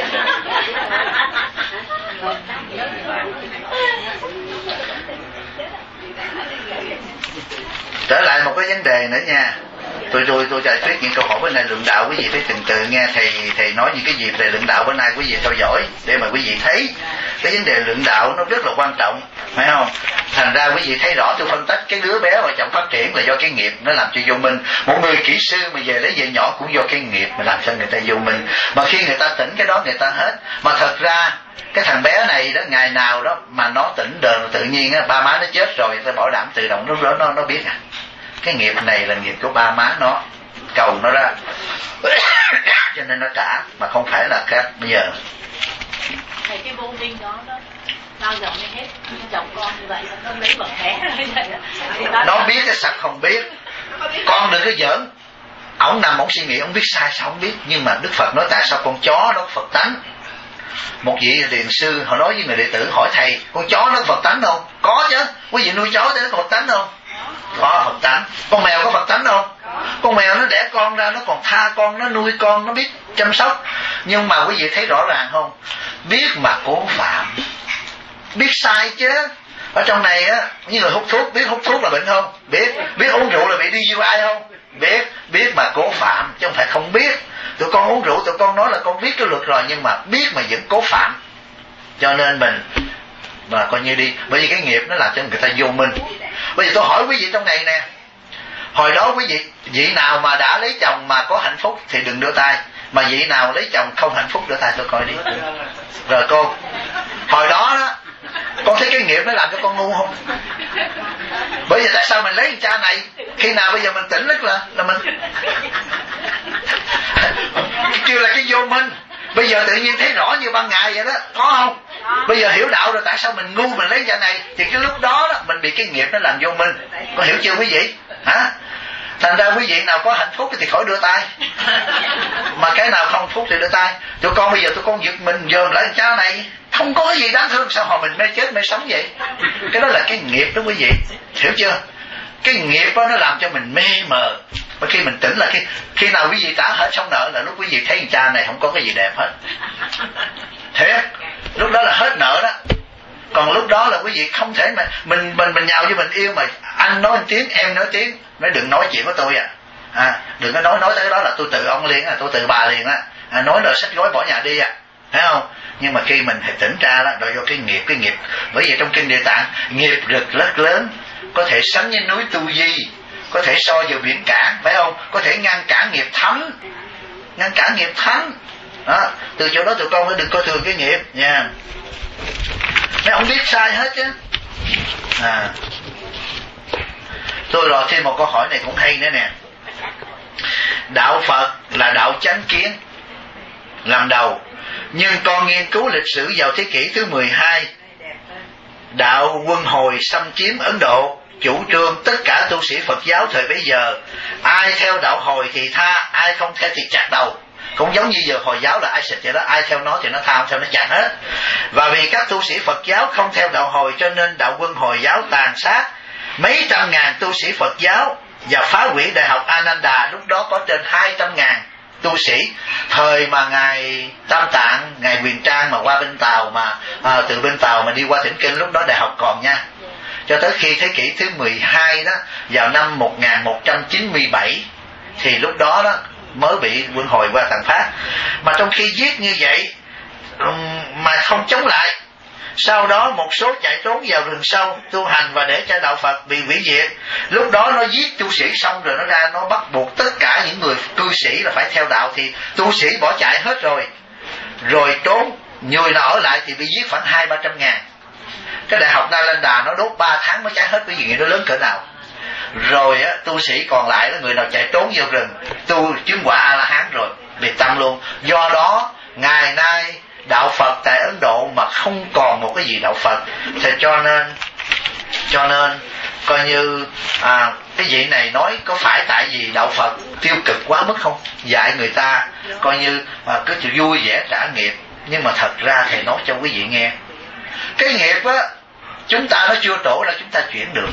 Trở lại một cái vấn đề nữa nha. Tôi giải thuyết những câu hỏi bữa nay luận đạo, quý vị phải từng từ nghe thầy nói những cái gì về luận đạo bữa nay, quý vị theo dõi để mà quý vị thấy cái vấn đề luận đạo nó rất là quan trọng, phải không? Thành ra quý vị thấy rõ tôi phân tích cái đứa bé mà chậm phát triển là do cái nghiệp nó làm cho vô minh. Một người kỹ sư mà về lấy vợ nhỏ cũng do cái nghiệp mà làm cho người ta vô minh. Mà khi người ta tỉnh cái đó người ta hết. Mà thật ra cái thằng bé này đó, ngày nào đó mà nó tỉnh đời tự nhiên á, ba má nó chết rồi người ta bảo đảm tự động lúc đó nó biết cái nghiệp này là nghiệp của ba má nó cầu nó ra cho nên nó trả, mà không phải là khác. Bây giờ thầy cái vô minh đó bao giờ mới hết, chồng con như vậy nó lấy bậc thẻ nó biết cái sạch không biết. Con đừng có giỡn, ổng nằm ổng suy nghĩ ổng biết sai sao không biết. Nhưng mà Đức Phật nói tại sao con chó nó Phật tánh. Một vị thiền sư họ nói với người đệ tử, hỏi thầy con chó nó Phật tánh không? Có chứ, quý vị nuôi chó thì nó Phật tánh không? Có Phật tánh. Con mèo có Phật tánh không? Con mèo nó đẻ con ra nó còn tha con, nó nuôi con, nó biết chăm sóc. Nhưng mà quý vị thấy rõ ràng không? Biết mà cố phạm, biết sai chứ. Ở trong này á, như người hút thuốc, biết hút thuốc là bệnh không? Biết uống rượu là bị DUI không? biết mà cố phạm chứ không phải không biết. Tụi con uống rượu, tụi con nói là con biết cái luật rồi, nhưng mà biết mà vẫn cố phạm. Cho nên mình mà coi như đi, bởi vì cái nghiệp nó làm cho người ta vô minh. Bây giờ tôi hỏi quý vị trong này nè, hồi đó quý vị nào mà đã lấy chồng mà có hạnh phúc thì đừng đưa tay, mà vị nào lấy chồng không hạnh phúc đưa tay tôi coi đi. Rồi cô, hồi đó con thấy cái nghiệp nó làm cho con ngu không? Bởi vì tại sao mình lấy cha này, khi nào bây giờ mình tỉnh rất là mình kêu là cái vô minh. Bây giờ tự nhiên thấy rõ như ban ngày vậy đó, có không? Bây giờ hiểu đạo rồi, tại sao mình ngu mình lấy cha này? Thì cái lúc đó mình bị cái nghiệp nó làm vô minh. Có hiểu chưa quý vị? Hả? Thành ra quý vị nào có hạnh phúc thì khỏi đưa tay, mà cái nào không hạnh phúc thì đưa tay. Tụi con bây giờ tụi con giật mình dồn lại cha này, không có gì đáng thương, sao họ mình mê chết mê sống vậy? Cái đó là cái nghiệp đó quý vị, hiểu chưa? Cái nghiệp đó nó làm cho mình mê mờ. Và khi mình tỉnh là khi nào quý vị trả hết xong nợ là lúc quý vị thấy cha này không có cái gì đẹp hết. Thế lúc đó là hết nợ đó. Còn lúc đó là quý vị không thể mà mình nhào với mình yêu mà anh nói một tiếng em nói tiếng, nói đừng nói chuyện với tôi đừng có nói tới đó là tôi tự ông liền, tôi tự bà liền nói là xách gói bỏ nhà đi thấy không? Nhưng mà khi mình tỉnh ra đó, rồi do cái nghiệp. Bởi vì trong kinh Địa Tạng, nghiệp rất lớn, có thể sánh với núi Tu Di, có thể so vào biển cảng, phải không? Có thể ngăn cản nghiệp thánh, đó. Từ chỗ đó tụi con đừng coi thường cái nghiệp nha. Mấy ông biết sai hết chứ. Tôi rồi thêm một câu hỏi này cũng hay nữa nè. Đạo Phật là đạo chánh kiến làm đầu, nhưng con nghiên cứu lịch sử vào thế kỷ thứ 12, đạo Quân Hồi xâm chiếm Ấn Độ, chủ trương tất cả tu sĩ Phật giáo thời bấy giờ ai theo đạo Hồi thì tha, ai không theo thì chặt đầu. Cũng giống như giờ Hồi giáo là ai xịt vậy đó, ai theo nó thì nó tha, không theo nó chặt hết. Và vì các tu sĩ Phật giáo không theo đạo Hồi, cho nên đạo Quân Hồi giáo tàn sát mấy trăm ngàn tu sĩ Phật giáo và phá hủy Đại học Ananda. Lúc đó có trên 200.000 tu sĩ. Thời mà ngài Tam Tạng, ngài Huyền Trang mà qua bên Tàu mà từ bên Tàu mà đi qua Thỉnh Kinh, lúc đó đại học còn nha. Cho tới khi thế kỷ thứ 12 đó, vào năm 1197 thì lúc đó mới bị Quân Hồi qua tàn phát. Mà trong khi giết như vậy mà không chống lại, sau đó một số chạy trốn vào rừng sâu tu hành và để cho đạo Phật bị hủy diệt. Lúc đó nó giết tu sĩ xong rồi nó ra nó bắt buộc tất cả những người cư sĩ là phải theo đạo, thì tu sĩ bỏ chạy hết rồi trốn, người nào ở lại thì bị giết khoảng 200-300 ngàn. Cái đại học Nalanda nó đốt 3 tháng mới cháy hết, cái gì nó lớn cỡ nào. Rồi tu sĩ còn lại người nào chạy trốn vào rừng tu chứng quả A-la-hán rồi bị tâm luôn. Do đó ngày nay đạo Phật tại Ấn Độ mà không còn một cái gì đạo Phật. Thì cho nên coi như cái vị này nói có phải tại vì đạo Phật tiêu cực quá mức không? Dạy người ta coi như cứ vui vẻ trả nghiệp. Nhưng mà thật ra thầy nói cho quý vị nghe, cái nghiệp chúng ta nó chưa trổ ra chúng ta chuyển được.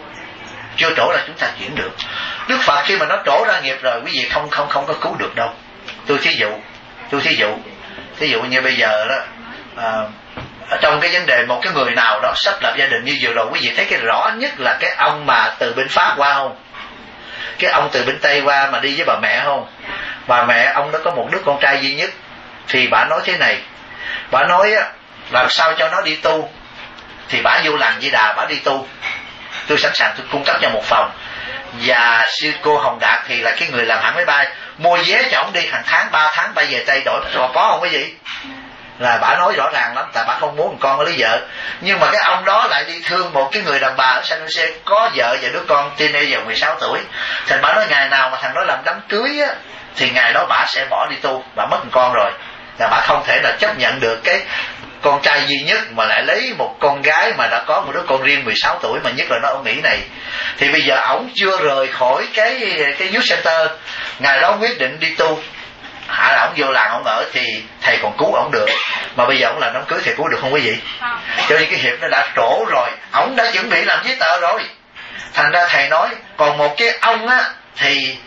Đức Phật khi mà nó trổ ra nghiệp rồi quý vị không có cứu được đâu. Tôi thí dụ như bây giờ đó trong cái vấn đề một cái người nào đó sắp lập gia đình như vừa rồi, quý vị thấy cái rõ nhất là cái ông mà từ bên Pháp qua không? Cái ông từ bên Tây qua mà đi với bà mẹ không? Bà mẹ ông đó có một đứa con trai duy nhất. Thì bà nói thế này, bà nói làm sao cho nó đi tu. Thì bà vô làng Di Đà, bà đi tu, tôi sẵn sàng tôi cung cấp cho một phòng. Và sư cô Hồng Đạt thì là cái người làm hãng máy bay, mua vé cho ông đi hàng tháng 3 tháng bay về Tây đổi. Rồi có không quý vị? Là bà nói rõ ràng lắm, tại bà không muốn con có lấy vợ. Nhưng mà cái ông đó lại đi thương một cái người đàn bà ở San Jose có vợ và đứa con teenager 16 tuổi. Thành bà nói ngày nào mà thằng đó làm đám cưới thì ngày đó bà sẽ bỏ đi tu. Bà mất một con rồi, là bà không thể là chấp nhận được cái con trai duy nhất mà lại lấy một con gái mà đã có một đứa con riêng 16 tuổi, mà nhất là nó ở Mỹ này. Thì bây giờ ổng chưa rời khỏi cái youth center, ngày đó quyết định đi tu. Hạ là ổng vô làng ổng ở thì thầy còn cứu ổng được, mà bây giờ ổng làm đám cưới thầy cứu được không quý vị? Cho nên cái hiệp nó đã trổ rồi, ổng đã chuẩn bị làm giấy tờ rồi. Thành ra thầy nói còn một cái ông thì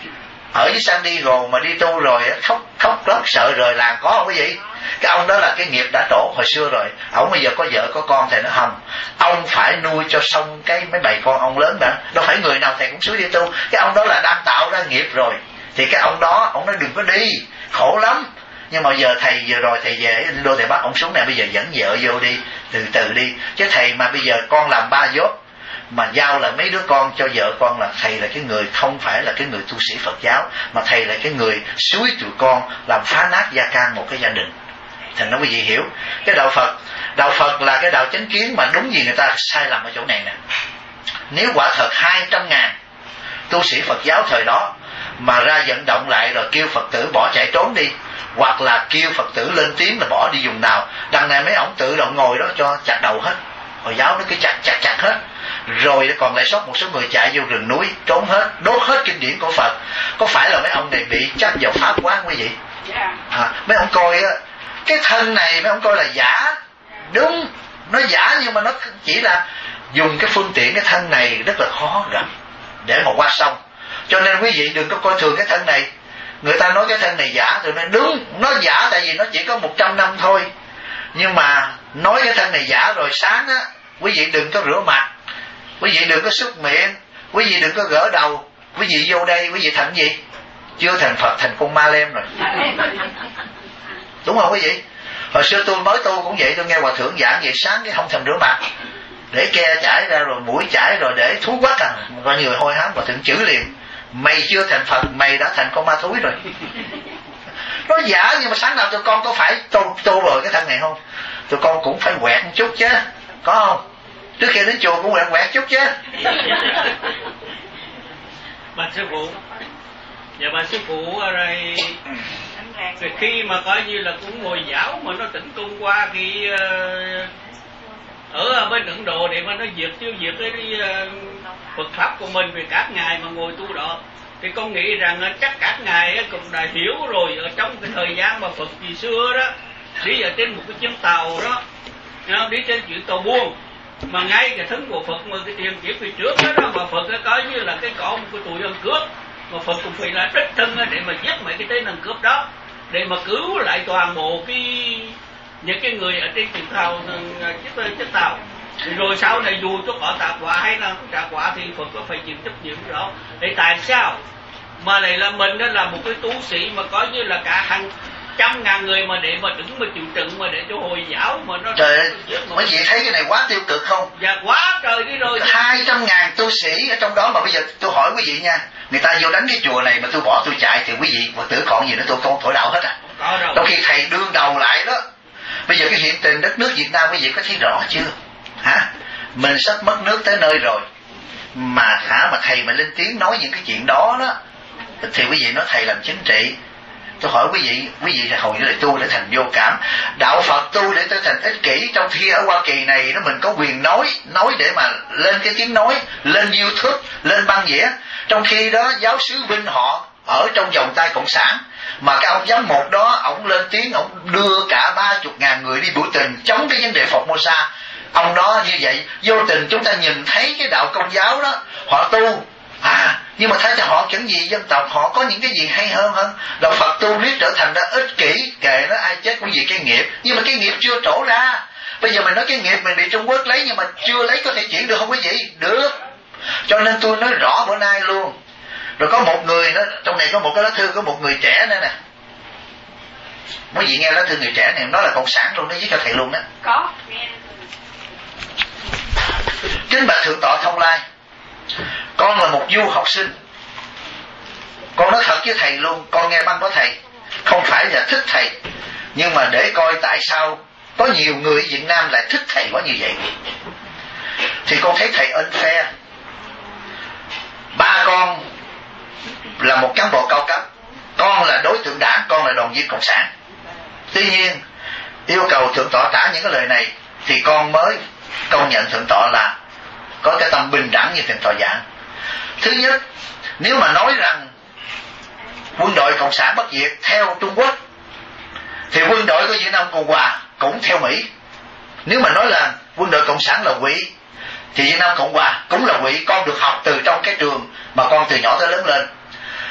ở với San Diego mà đi tu rồi khóc lóc sợ rời làng, có không quý vị? Cái ông đó là cái nghiệp đã trổ hồi xưa rồi. Ông bây giờ có vợ có con, thầy nói không, ông phải nuôi cho xong cái mấy bầy con ông lớn đã, đâu phải người nào thầy cũng xuống đi tu. Cái ông đó là đang tạo ra nghiệp rồi, thì cái ông đó ông nói đừng có đi, khổ lắm. Nhưng mà giờ thầy vừa rồi thầy về Indo thầy bắt ông xuống này, bây giờ dẫn vợ vô đi, từ từ đi. Chứ thầy mà bây giờ con làm 3 job mà giao lại mấy đứa con cho vợ con, là thầy là cái người không phải là cái người tu sĩ Phật giáo, mà thầy là cái người xúi tụi con làm phá nát gia can một cái gia đình. Thành nói quý vị hiểu, cái đạo Phật là cái đạo chánh kiến, mà đúng gì người ta sai lầm ở chỗ này nè. Nếu quả thật 200.000 tu sĩ Phật giáo thời đó mà ra vận động lại rồi kêu Phật tử bỏ chạy trốn đi, hoặc là kêu Phật tử lên tiếng là bỏ đi vùng nào, đằng này mấy ổng tự động ngồi đó cho chặt đầu hết. Hồi giáo nó cứ chặt hết, rồi còn lại sót một số người chạy vô rừng núi trốn hết, đốt hết kinh điển của Phật. Có phải là mấy ông này bị chấp vào pháp quá quý vị? Mấy ông coi á, cái thân này mấy ông coi là giả, đúng, nó giả, nhưng mà nó chỉ là dùng cái phương tiện cái thân này rất là khó gặp để mà qua sông. Cho nên quý vị đừng có coi thường cái thân này. Người ta nói cái thân này giả, tôi nói đúng, nó giả tại vì nó chỉ có 100 năm thôi. Nhưng mà nói cái thân này giả rồi sáng á, quý vị đừng có rửa mặt, quý vị đừng có súc miệng, quý vị đừng có gỡ đầu. Quý vị vô đây quý vị thành gì? Chưa thành Phật, thành con ma lem rồi. Đúng không quý vị? Hồi xưa tôi mới tu cũng vậy, tôi nghe hòa thượng giảng vậy, sáng cái không thèm rửa mặt, để ke chảy ra rồi mũi chảy rồi để thú quắc à, coi người hôi hám. Hòa thượng chửi liền, mày chưa thành Phật, mày đã thành con ma thúi rồi. Nó giả, nhưng mà sáng nào tụi con có phải tu rồi cái thân này không? Tụi con cũng phải quẹt một chút chứ, có không? Trước khi đến chùa cũng quẹt chút chứ. Bà sư phụ, dạ bà sư phụ ở đây, khi mà coi như là cũng ngồi giáo mà nó tỉnh tung qua thì ở bên Ấn Độ để mà nó tiêu diệt cái Phật pháp của mình về các ngài mà ngồi tu đó, thì con nghĩ rằng chắc các ngài cũng đã hiểu rồi. Ở trong cái thời gian mà Phật gì xưa đó đi ở trên một cái chuyến tàu đó, đi trên chuyến tàu buôn, mà ngay cái thân của Phật mà cái tiền kiếp phía trước đó mà Phật coi như là cái có một cái tụi ăn cướp, mà Phật cũng phải là đích thân để mà giết mấy cái tên ăn cướp đó, để mà cứu lại toàn bộ những cái người ở trên chuyến tàu chiếc tàu. Rồi sau này dù cho có tạ quả hay là không tạ quả thì Phật có phải chịu trách nhiệm đó. Thì tại sao mà lại là mình đó là một cái tu sĩ mà coi như là cả hàng 100.000 người mà để mà đứng mà chịu trận mà để cho Hồi giáo mà nó... Trời ơi, mấy vị thấy cái này quá tiêu cực không? Dạ quá trời đi rồi. 200.000 tu sĩ ở trong đó, mà bây giờ tôi hỏi quý vị nha, người ta vô đánh cái chùa này mà tôi bỏ tôi chạy thì quý vị Phật tử còn gì nữa, tôi không thổi đạo hết à? Trong khi thầy đương đầu lại đó. Bây giờ cái hiện tình đất nước Việt Nam quý vị có thấy rõ chưa? Hả? Mình sắp mất nước tới nơi rồi mà thầy mà lên tiếng nói những cái chuyện đó đó, thì quý vị nói thầy làm chính trị. Tôi hỏi quý vị hầu như là tu để thành vô cảm. Đạo Phật tu để trở thành ích kỷ, trong khi ở Hoa Kỳ này nó mình có quyền nói để mà lên cái tiếng nói, lên YouTube, lên băng đĩa. Trong khi đó giáo sứ Vinh họ ở trong vòng tay cộng sản, mà cái ông giám mục đó ông lên tiếng, ông đưa cả 30.000 người đi biểu tình chống cái vấn đề Formosa. Ông đó như vậy, vô tình chúng ta nhìn thấy cái đạo Công giáo đó họ tu nhưng mà thấy cho họ chẳng gì dân tộc, họ có những cái gì hay hơn. Đạo Phật tu biết trở thành ra ích kỷ, kệ nó ai chết cũng vì cái nghiệp, nhưng mà cái nghiệp chưa trổ ra. Bây giờ mình nói cái nghiệp mình bị Trung Quốc lấy, nhưng mà chưa lấy có thể chuyển được không quý vị? Được. Cho nên tôi nói rõ bữa nay luôn. Rồi có một người nữa, trong này có một cái lá thư của một người trẻ nữa nè. Mấy vị nghe lá thư người trẻ này, nó là cộng sản luôn, nó viết cho thầy luôn đó. Có nghe. Kính bạch Thượng tọa Thông Lai, con là một du học sinh. Con nói thật với thầy luôn, con nghe băng của thầy không phải là thích thầy, nhưng mà để coi tại sao có nhiều người ở Việt Nam lại thích thầy quá như vậy. Thì con thấy thầy unfair. Ba con là một cán bộ cao cấp, con là đối tượng đảng, con là đoàn viên cộng sản. Tuy nhiên yêu cầu Thượng tọa trả những cái lời này thì con mới công nhận Thượng tọa là có cái tâm bình đẳng như Thượng tọa giảng. Thứ nhất, nếu mà nói rằng quân đội cộng sản bất diệt theo Trung Quốc thì quân đội của Việt Nam Cộng Hòa cũng theo Mỹ. Nếu mà nói là quân đội cộng sản là quỷ thì Việt Nam Cộng Hòa cũng là quỷ. Con được học từ trong cái trường mà con từ nhỏ tới lớn lên.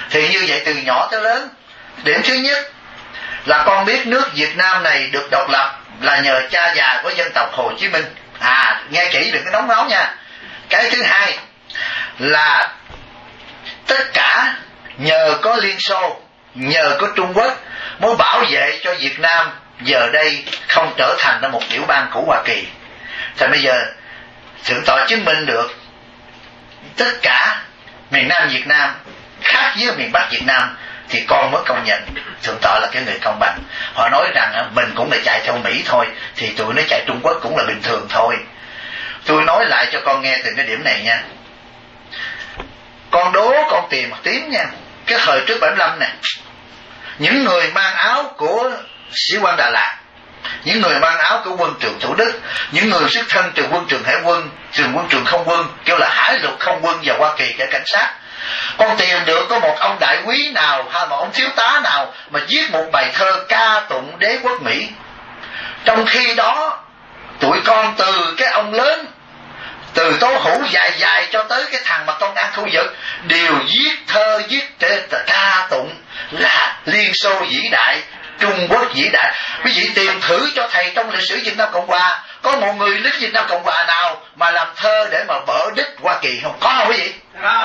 Thì như vậy từ nhỏ tới lớn. Điểm thứ nhất là con biết nước Việt Nam này được độc lập là nhờ cha già của dân tộc Hồ Chí Minh. Nghe kỹ đừng có nóng máu nha. Cái thứ hai là tất cả nhờ có Liên Xô, nhờ có Trung Quốc mới bảo vệ cho Việt Nam giờ đây không trở thành ra một tiểu bang của Hoa Kỳ. Thì bây giờ Thượng tọa chứng minh được tất cả miền Nam Việt Nam khác với miền Bắc Việt Nam thì con mới công nhận Thượng tọa là cái người công bằng. Họ nói rằng mình cũng là chạy theo Mỹ thôi, thì tụi nó chạy Trung Quốc cũng là bình thường thôi. Tôi nói lại cho con nghe từ cái điểm này nha. Con đố con tìm một tiếng nha. Cái thời trước 75 nè, những người mang áo của sĩ quan Đà Lạt, những người mang áo của quân trường Thủ Đức, những người xuất thân từ quân trường Hải quân, quân trường không quân, kêu là Hải lục không quân và Hoa Kỳ cả cảnh sát. Con tìm được có một ông đại quý nào hay một ông thiếu tá nào mà viết một bài thơ ca tụng đế quốc Mỹ. Trong khi đó tụi con từ cái ông lớn, từ Tố Hữu dài dài cho tới cái thằng mà công an khu vực đều viết thơ, viết ca tụng là Liên Xô vĩ đại, Trung Quốc vĩ đại. Quý vị tìm thử cho thầy trong lịch sử Việt Nam Cộng Hòa có một người lính Việt Nam Cộng Hòa nào mà làm thơ để mà bỡ đít Hoa Kỳ không? Có không quý vị?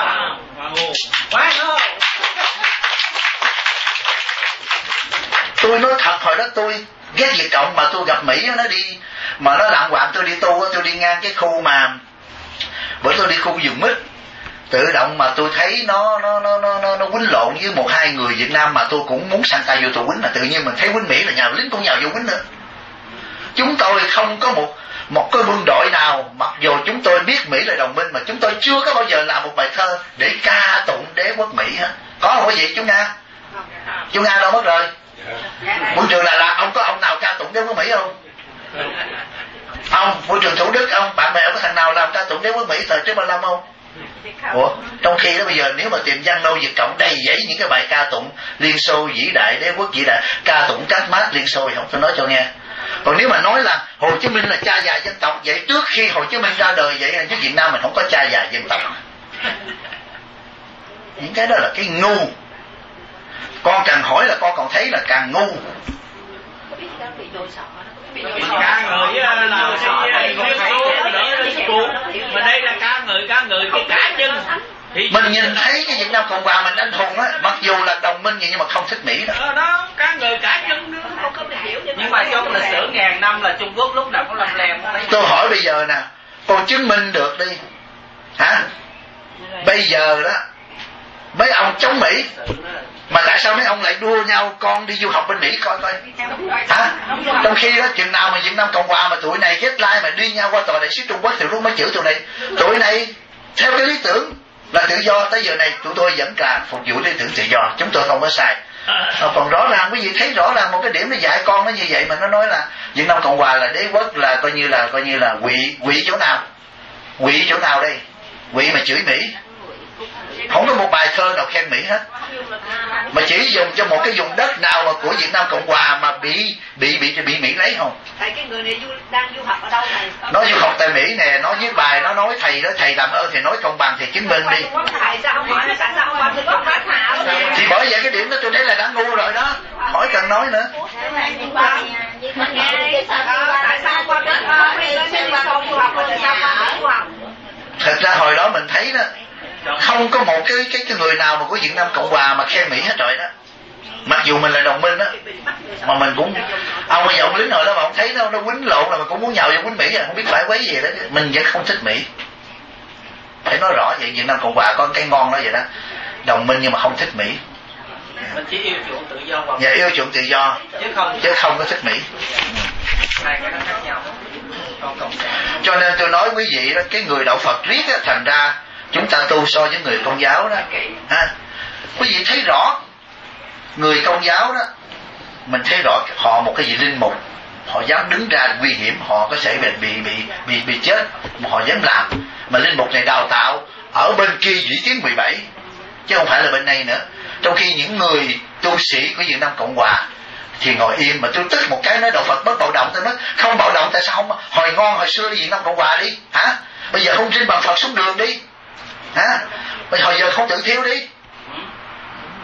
Tôi nói thật, hồi đó tôi ghét Việt Cộng mà tôi gặp Mỹ nó đi mà nó lạng quạng tôi đi tu, tôi đi ngang cái khu mà bữa tôi đi khu vườn mít, tự động mà tôi thấy nó quýnh lộn với một hai người Việt Nam mà tôi cũng muốn sang tay vô tôi quýnh, mà tự nhiên mình thấy quýnh Mỹ là nhào lính cũng nhào vô quýnh nữa. Chúng tôi không có một cái quân đội nào, mặc dù chúng tôi biết Mỹ là đồng minh, mà chúng tôi chưa có bao giờ làm một bài thơ để ca tụng đế quốc Mỹ hết. Có không quý vị? Chú Nga? Chú Nga đâu mất rồi? Quân trường Đà Lạt ông có ông nào ca tụng đế quốc Mỹ không? Ông quân trường Thủ Đức, ông bạn bè ông có thằng nào làm ca tụng đế quốc Mỹ thời trước 35 không? Ủa, trong khi đó bây giờ nếu mà tìm Văn Nô Việt Cộng đầy dãy những cái bài ca tụng Liên Xô vĩ đại, đế quốc vĩ đại, ca tụng các mát Liên Xô thì không, tôi nói cho nghe. Còn nếu mà nói là Hồ Chí Minh là cha già dân tộc, vậy trước khi Hồ Chí Minh ra đời vậy chứ Việt Nam mình không có cha già dân tộc. Những cái đó là cái ngu. Con càng hỏi là con còn thấy là càng ngu. Ca ngợi là mà đây là ca ngợi cái cá nhân. Mình nhìn thấy cái Việt Nam Cộng Hòa mình anh hùng á, mặc dù là đồng minh nhưng mà không thích Mỹ đó. Đó, cá ngợi cá nhân đó. Nhưng mà trong lịch sử ngàn năm là Trung Quốc lúc nào cũng làm lèm. Tôi hỏi bây giờ nè, con chứng minh được đi. Hả? Bây giờ đó mấy ông chống Mỹ, mà tại sao mấy ông lại đua nhau con đi du học bên Mỹ coi coi? Hả? Trong khi đó chừng nào mà Việt Nam Cộng Hòa mà tụi này ghét lai mà đi nhau qua tòa đại sứ Trung Quốc thì lúc mới chửi tụi này. Tụi này theo cái lý tưởng là tự do, tới giờ này tụi tôi vẫn là phục vụ lý tưởng tự do, chúng tôi không có sai. Còn rõ ràng quý vị thấy rõ ràng một cái điểm nó dạy con nó như vậy mà nó nói là Việt Nam Cộng Hòa là đế quốc, là coi như là quỵ chỗ nào? Quỵ chỗ nào đây? Quỵ mà chửi Mỹ. Không có một bài thơ nào khen Mỹ hết, mà chỉ dùng cho một cái vùng đất nào mà của Việt Nam Cộng Hòa mà bị Mỹ lấy không? Thầy, cái người này đang du học ở đâu này? Nó du học tại Mỹ nè, nó viết bài, nó nói thầy đó, thầy làm ơn thì nói công bằng thì chứng minh đi. Thầy sao không hỏi, tại sao không hỏi tôi có phát hả? Thì bởi vậy cái điểm đó tôi thấy là đã ngu rồi đó, khỏi cần nói nữa. Tại sao qua đến sinh hoạt không du học, tại sao qua đến du học? Thật ra hồi đó mình thấy đó, không có một cái người nào mà của Việt Nam Cộng Hòa mà khen Mỹ hết rồi đó. Mặc dù mình là đồng minh đó, mà mình cũng ông bây giờ ông lính hồi đó mà ông thấy nó quýnh lộn là mình cũng muốn nhào vô quýnh Mỹ, không biết phải quấy gì đó. Mình vẫn không thích Mỹ, phải nói rõ vậy. Việt Nam Cộng Hòa có cái ngon đó vậy đó, đồng minh nhưng mà không thích Mỹ. Mình chỉ yêu chuộng tự do và yêu chuộng tự do chứ không có thích Mỹ. Hai cái nó khác nhau. Cho nên tôi nói quý vị đó, cái người đạo Phật riết á, thành ra chúng ta tu so với người Công giáo đó. Quý vị thấy rõ người Công giáo đó, mình thấy rõ họ một cái gì linh mục, họ dám đứng ra nguy hiểm, họ có thể bị chết mà họ dám làm. Mà linh mục này đào tạo ở bên kia Vĩ Tuyến 17 chứ không phải là bên này nữa. Trong khi những người tu sĩ của Việt Nam Cộng Hòa thì ngồi im. Mà tôi tức một cái nói đạo Phật bất bạo động, tôi nói không bạo động tại sao không hồi ngon hồi xưa đi Việt Nam Cộng Hòa đi hả? Bây giờ không trinh bằng Phật xuống đường đi hả? Bây giờ không tự thiêu đi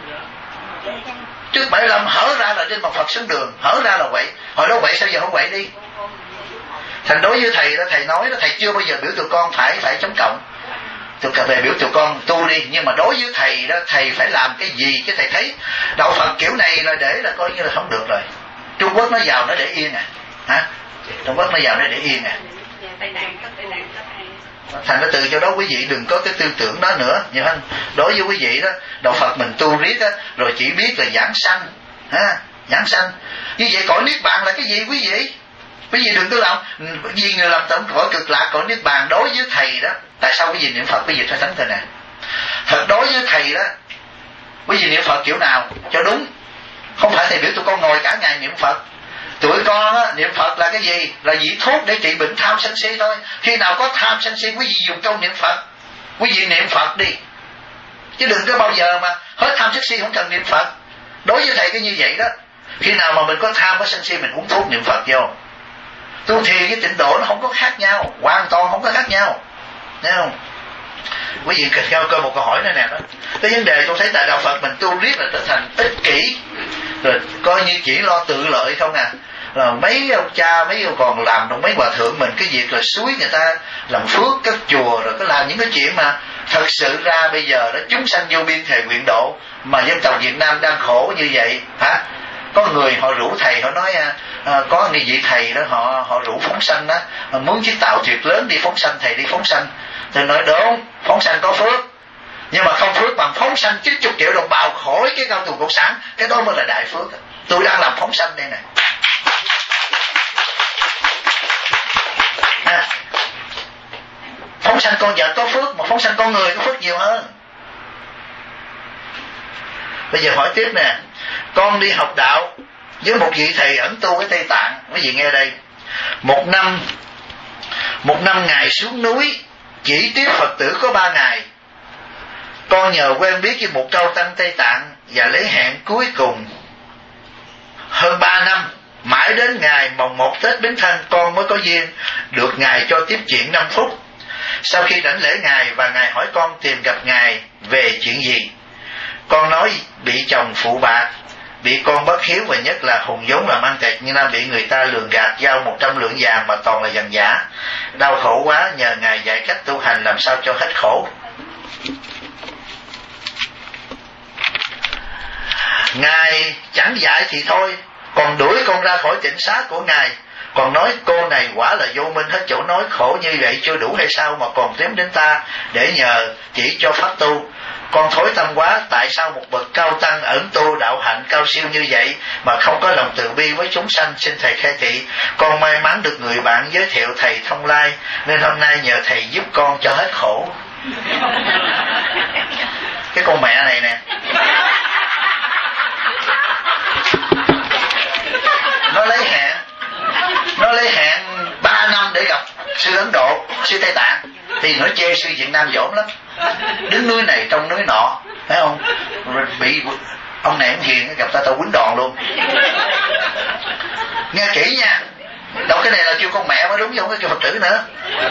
Trước 75 hở ra là trên mặt Phật xuống đường, hở ra là quậy. Hồi đó quậy sao giờ không quậy đi? Thành đối với thầy đó, thầy nói đó, thầy chưa bao giờ biểu tụi con phải chống cộng. Tụi thầy biểu tụi con tu đi, nhưng mà đối với thầy đó, thầy phải làm cái gì chứ thầy thấy đạo Phật kiểu này là để là coi như là không được rồi. Trung Quốc nó vào nó để yên à, hả? Trung Quốc nó vào nó để yên à. Thành ra từ chỗ đó quý vị đừng có cái tư tưởng đó nữa, nhưng không, đối với quý vị đó, đạo Phật mình tu riết á, rồi chỉ biết là giảng sanh, ha, giảng sanh. Như vậy cõi niết bàn là cái gì quý vị? Quý vị đừng có làm, vì người làm tổng cõi cực lạc, cõi niết bàn đối với thầy đó. Tại sao quý vị niệm Phật? Quý vị phải tránh thế này. Phật đối với thầy đó, quý vị niệm Phật kiểu nào cho đúng. Không phải thầy biểu tụi con ngồi cả ngày niệm Phật. Tụi con á, niệm Phật là cái gì? Là vị thuốc để trị bệnh tham sân si thôi. Khi nào có tham sân si quý vị dùng câu niệm Phật. Quý vị niệm Phật đi, chứ đừng có bao giờ mà hết tham sân si không cần niệm Phật. Đối với thầy cái như vậy đó. Khi nào mà mình có tham có sân si mình uống thuốc niệm Phật vô. Tu thiền với tịnh độ nó không có khác nhau, hoàn toàn không có khác nhau, thấy không? Quý vị coi một câu hỏi này nè đó. Cái vấn đề tôi thấy tại đạo Phật mình tu riết là trở thành ích kỷ, rồi coi như chỉ lo tự lợi không à. Rồi mấy ông cha mấy ông còn làm trong mấy hòa thượng mình cái việc là suối người ta làm phước các chùa, rồi có làm những cái chuyện mà thật sự ra bây giờ đó chúng sanh vô biên thề nguyện độ, mà dân tộc Việt Nam đang khổ như vậy hả? Có người họ rủ thầy, họ nói có người vị thầy đó họ rủ phóng sanh đó, muốn chiếc tàu tuyệt lớn đi phóng sanh, thầy đi phóng sanh. Tôi nói đúng, phóng sanh có phước, nhưng mà không phước bằng phóng sanh 90 triệu đồng bào khỏi cái cao tù cộng sản, cái đó mới là đại phước. Tôi đang làm phóng sanh đây này. Phóng sanh con vật có phước, mà phóng sanh con người có phước nhiều hơn. Bây giờ hỏi tiếp nè, con đi học đạo với một vị thầy ẩn tu ở Tây Tạng. Quý vị nghe đây, một năm Ngài xuống núi chỉ tiếp Phật tử có 3 ngày. Con nhờ quen biết với một cao tăng Tây Tạng và lấy hẹn cuối cùng hơn 3 năm, mãi đến ngày mồng 1 Tết Bính Thân con mới có duyên được Ngài cho tiếp chuyện 5 phút. Sau khi đảnh lễ Ngài và Ngài hỏi con tìm gặp Ngài về chuyện gì, con nói bị chồng phụ bạc, bị con bất hiếu, và nhất là hùng vốn làm ăn tẹt như Nam, bị người ta lường gạt giao 100 lượng vàng mà toàn là vàng giả. Đau khổ quá, nhờ Ngài dạy cách tu hành làm sao cho hết khổ. Ngài chẳng dạy thì thôi, còn đuổi con ra khỏi tịnh xá của Ngài, còn nói cô này quả là vô minh hết chỗ nói, khổ như vậy chưa đủ hay sao mà còn tìm đến ta để nhờ chỉ cho pháp tu. Con thối tâm quá, tại sao một bậc cao tăng ẩn tu đạo hạnh cao siêu như vậy mà không có lòng từ bi với chúng sanh, xin thầy khai thị. Con may mắn được người bạn giới thiệu thầy Thông Lai, nên hôm nay nhờ thầy giúp con cho hết khổ. Cái con mẹ này nè, nó lấy hẹn 3 năm để gặp sư Ấn Độ, sư Tây Tạng, thì nó chê sư Việt Nam dỗm lắm, đứng núi này trong núi nọ, thấy không? Rồi bị ông này ông hiền gặp tao quýnh đòn luôn. Nghe kỹ nha, đâu cái này là kêu con mẹ mới đúng, chứ không có kêu Phật tử nữa.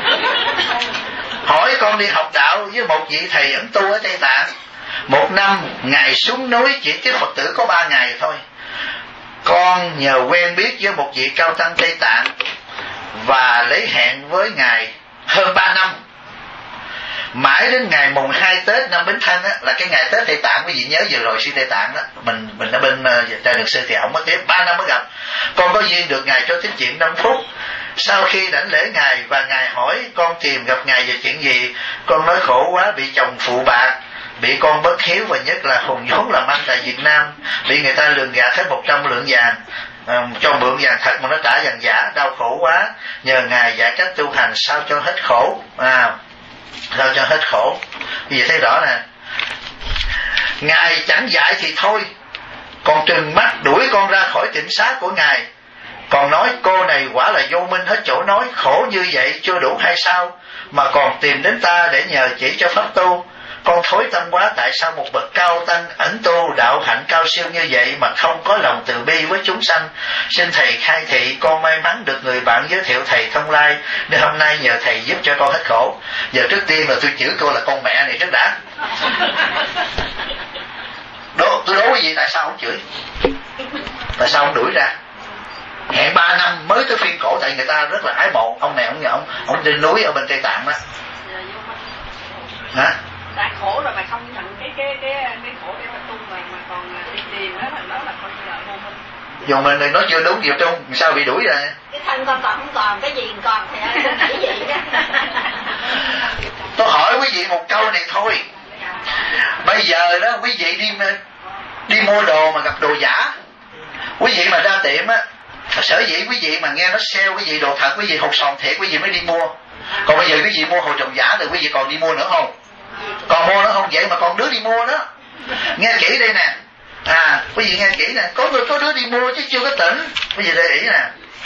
Hỏi con đi học đạo với một vị thầy ẩn tu ở Tây Tạng, 1 năm Ngài xuống núi chỉ tiếp Phật tử có 3 ngày thôi. Con nhờ quen biết với một vị cao tăng Tây Tạng và lấy hẹn với Ngài hơn 3 năm, mãi đến ngày mùng 2 Tết năm Bính Thân á, là cái ngày Tết Tây Tạng. Quý vị nhớ vừa rồi sư Tây Tạng đó, mình ở bên Trời Được Sư thì ổng mới tiếp 3 năm mới gặp. Con có duyên được Ngài cho tiếp chuyện 5 phút. Sau khi đảnh lễ Ngài và Ngài hỏi con tìm gặp Ngài về chuyện gì, con nói khổ quá, bị chồng phụ bạc, bị con bất hiếu, và nhất là hùng vốn làm ăn tại Việt Nam, bị người ta lường gạt hết 100 lượng vàng, cho mượn vàng thật mà nó trả vàng giả. Đau khổ quá, nhờ Ngài dạy cách tu hành sao cho hết khổ, sao cho hết khổ. Vì thấy rõ nè, Ngài chẳng dạy thì thôi, còn trừng mắt đuổi con ra khỏi tịnh xá của Ngài, còn nói cô này quả là vô minh hết chỗ nói, khổ như vậy chưa đủ hay sao mà còn tìm đến ta để nhờ chỉ cho pháp tu. Con thối tâm quá, tại sao một bậc cao tăng ẩn tu đạo hạnh cao siêu như vậy mà không có lòng từ bi với chúng sanh, xin thầy khai thị. Con may mắn được người bạn giới thiệu thầy Thông Lai, nên hôm nay nhờ thầy giúp cho con hết khổ. Giờ trước tiên là tôi chửi cô là con mẹ này trước đã. Tôi đố quý vị tại sao ông chửi, tại sao ông đuổi ra? Hẹn 3 năm mới tới phiên cổ, tại người ta rất là ái mộ ông này. Ông trên núi ở bên Tây Tạng đó. Hả? Đã khổ rồi mà không nhận cái khổ để mà tu mà còn đi tìm đó là coi như là vô minh. Dù mình nói chưa đúng, Diệu Trung sao bị đuổi ra? Cái thân con còn không còn, cái gì còn thì nghĩ vậy đó. Tôi hỏi quý vị một câu này thôi. Bây giờ đó quý vị đi mua đồ mà gặp đồ giả, quý vị mà ra tiệm á, sở dĩ quý vị mà nghe nó sale quý vị đồ thật, quý vị hột sòn thiệt quý vị mới đi mua. Còn bây giờ quý vị mua hồ trồng giả thì quý vị còn đi mua nữa không? Còn mua nữa không? Vậy mà còn đứa đi mua đó. Nghe kỹ đây nè. Quý vị nghe kỹ nè, có đứa đi mua chứ chưa có tỉnh. Quý vị để ý nè.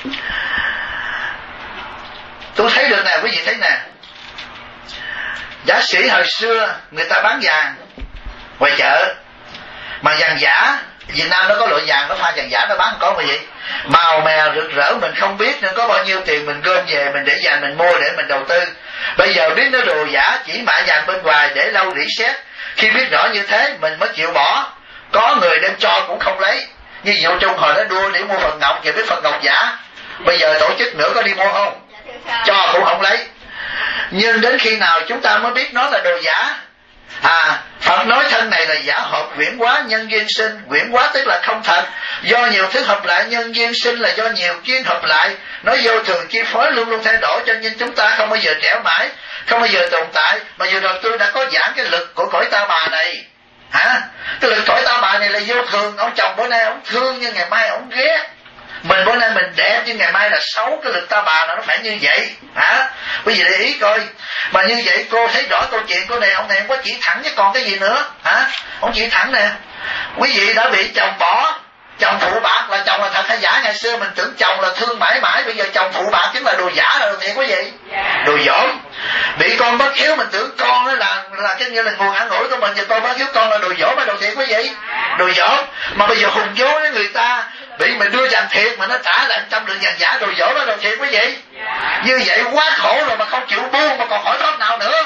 Tôi thấy được nè, quý vị thấy nè. Giả sử hồi xưa người ta bán vàng ngoài chợ, mà vàng giả Việt Nam nó có loại vàng nó pha vàng giả nó bán có mà vậy, màu mè rực rỡ mình không biết nữa, có bao nhiêu tiền mình gom về mình để dành mình mua để mình đầu tư. Bây giờ biết nó đồ giả chỉ mã vàng bên ngoài để lâu rỉ sét, khi biết rõ như thế mình mới chịu bỏ. Có người đem cho cũng không lấy, như Diệu Trung hồi nó đua để mua Phật ngọc, về biết Phật ngọc giả, bây giờ tổ chức nữa có đi mua không? Cho cũng không lấy. Nhưng đến khi nào chúng ta mới biết nó là đồ giả? Phật nói thân này là giả hợp, quyển hóa nhân duyên sinh. Quyển hóa tức là không thật, do nhiều thứ hợp lại. Nhân duyên sinh là do nhiều duyên hợp lại, nó vô thường chi phối, luôn luôn thay đổi, cho nên chúng ta không bao giờ trẻo mãi, không bao giờ tồn tại. Mà vừa rồi tôi đã có giảng cái lực của cõi ta bà này. Cái lực cõi ta bà này là vô thường. Ông chồng bữa nay ông thương nhưng ngày mai ông ghét, mình bữa nay mình đẹp nhưng ngày mai là xấu. Cái lực ta bà là nó phải như vậy. Quý vị để ý coi. Mà như vậy cô thấy rõ câu chuyện cô này, ông này không có chỉ thẳng chứ còn cái gì nữa. Ông chỉ thẳng nè. Quý vị đã bị chồng bỏ, chồng phụ bạc, là chồng là thật hay giả? Ngày xưa mình tưởng chồng là thương mãi mãi, bây giờ chồng phụ bạc chính là đồ giả rồi, thiệt quý vị. Đồ dỗm. Bị con bất hiếu mình tưởng con đó là cái như là nguồn an ủi của mình, giờ con bất hiếu con là đồ dỗm hay đồ thiệt quý vị? Đồ dỗm. Mà bây giờ hùng vốn với người ta bị mình đưa vàng thiệt mà nó trả lại 100 lượng vàng giả, đồ dỗ đó, đồ thiệt quý vị. Như vậy quá khổ rồi mà không chịu buông, mà còn hỏi pháp nào nữa?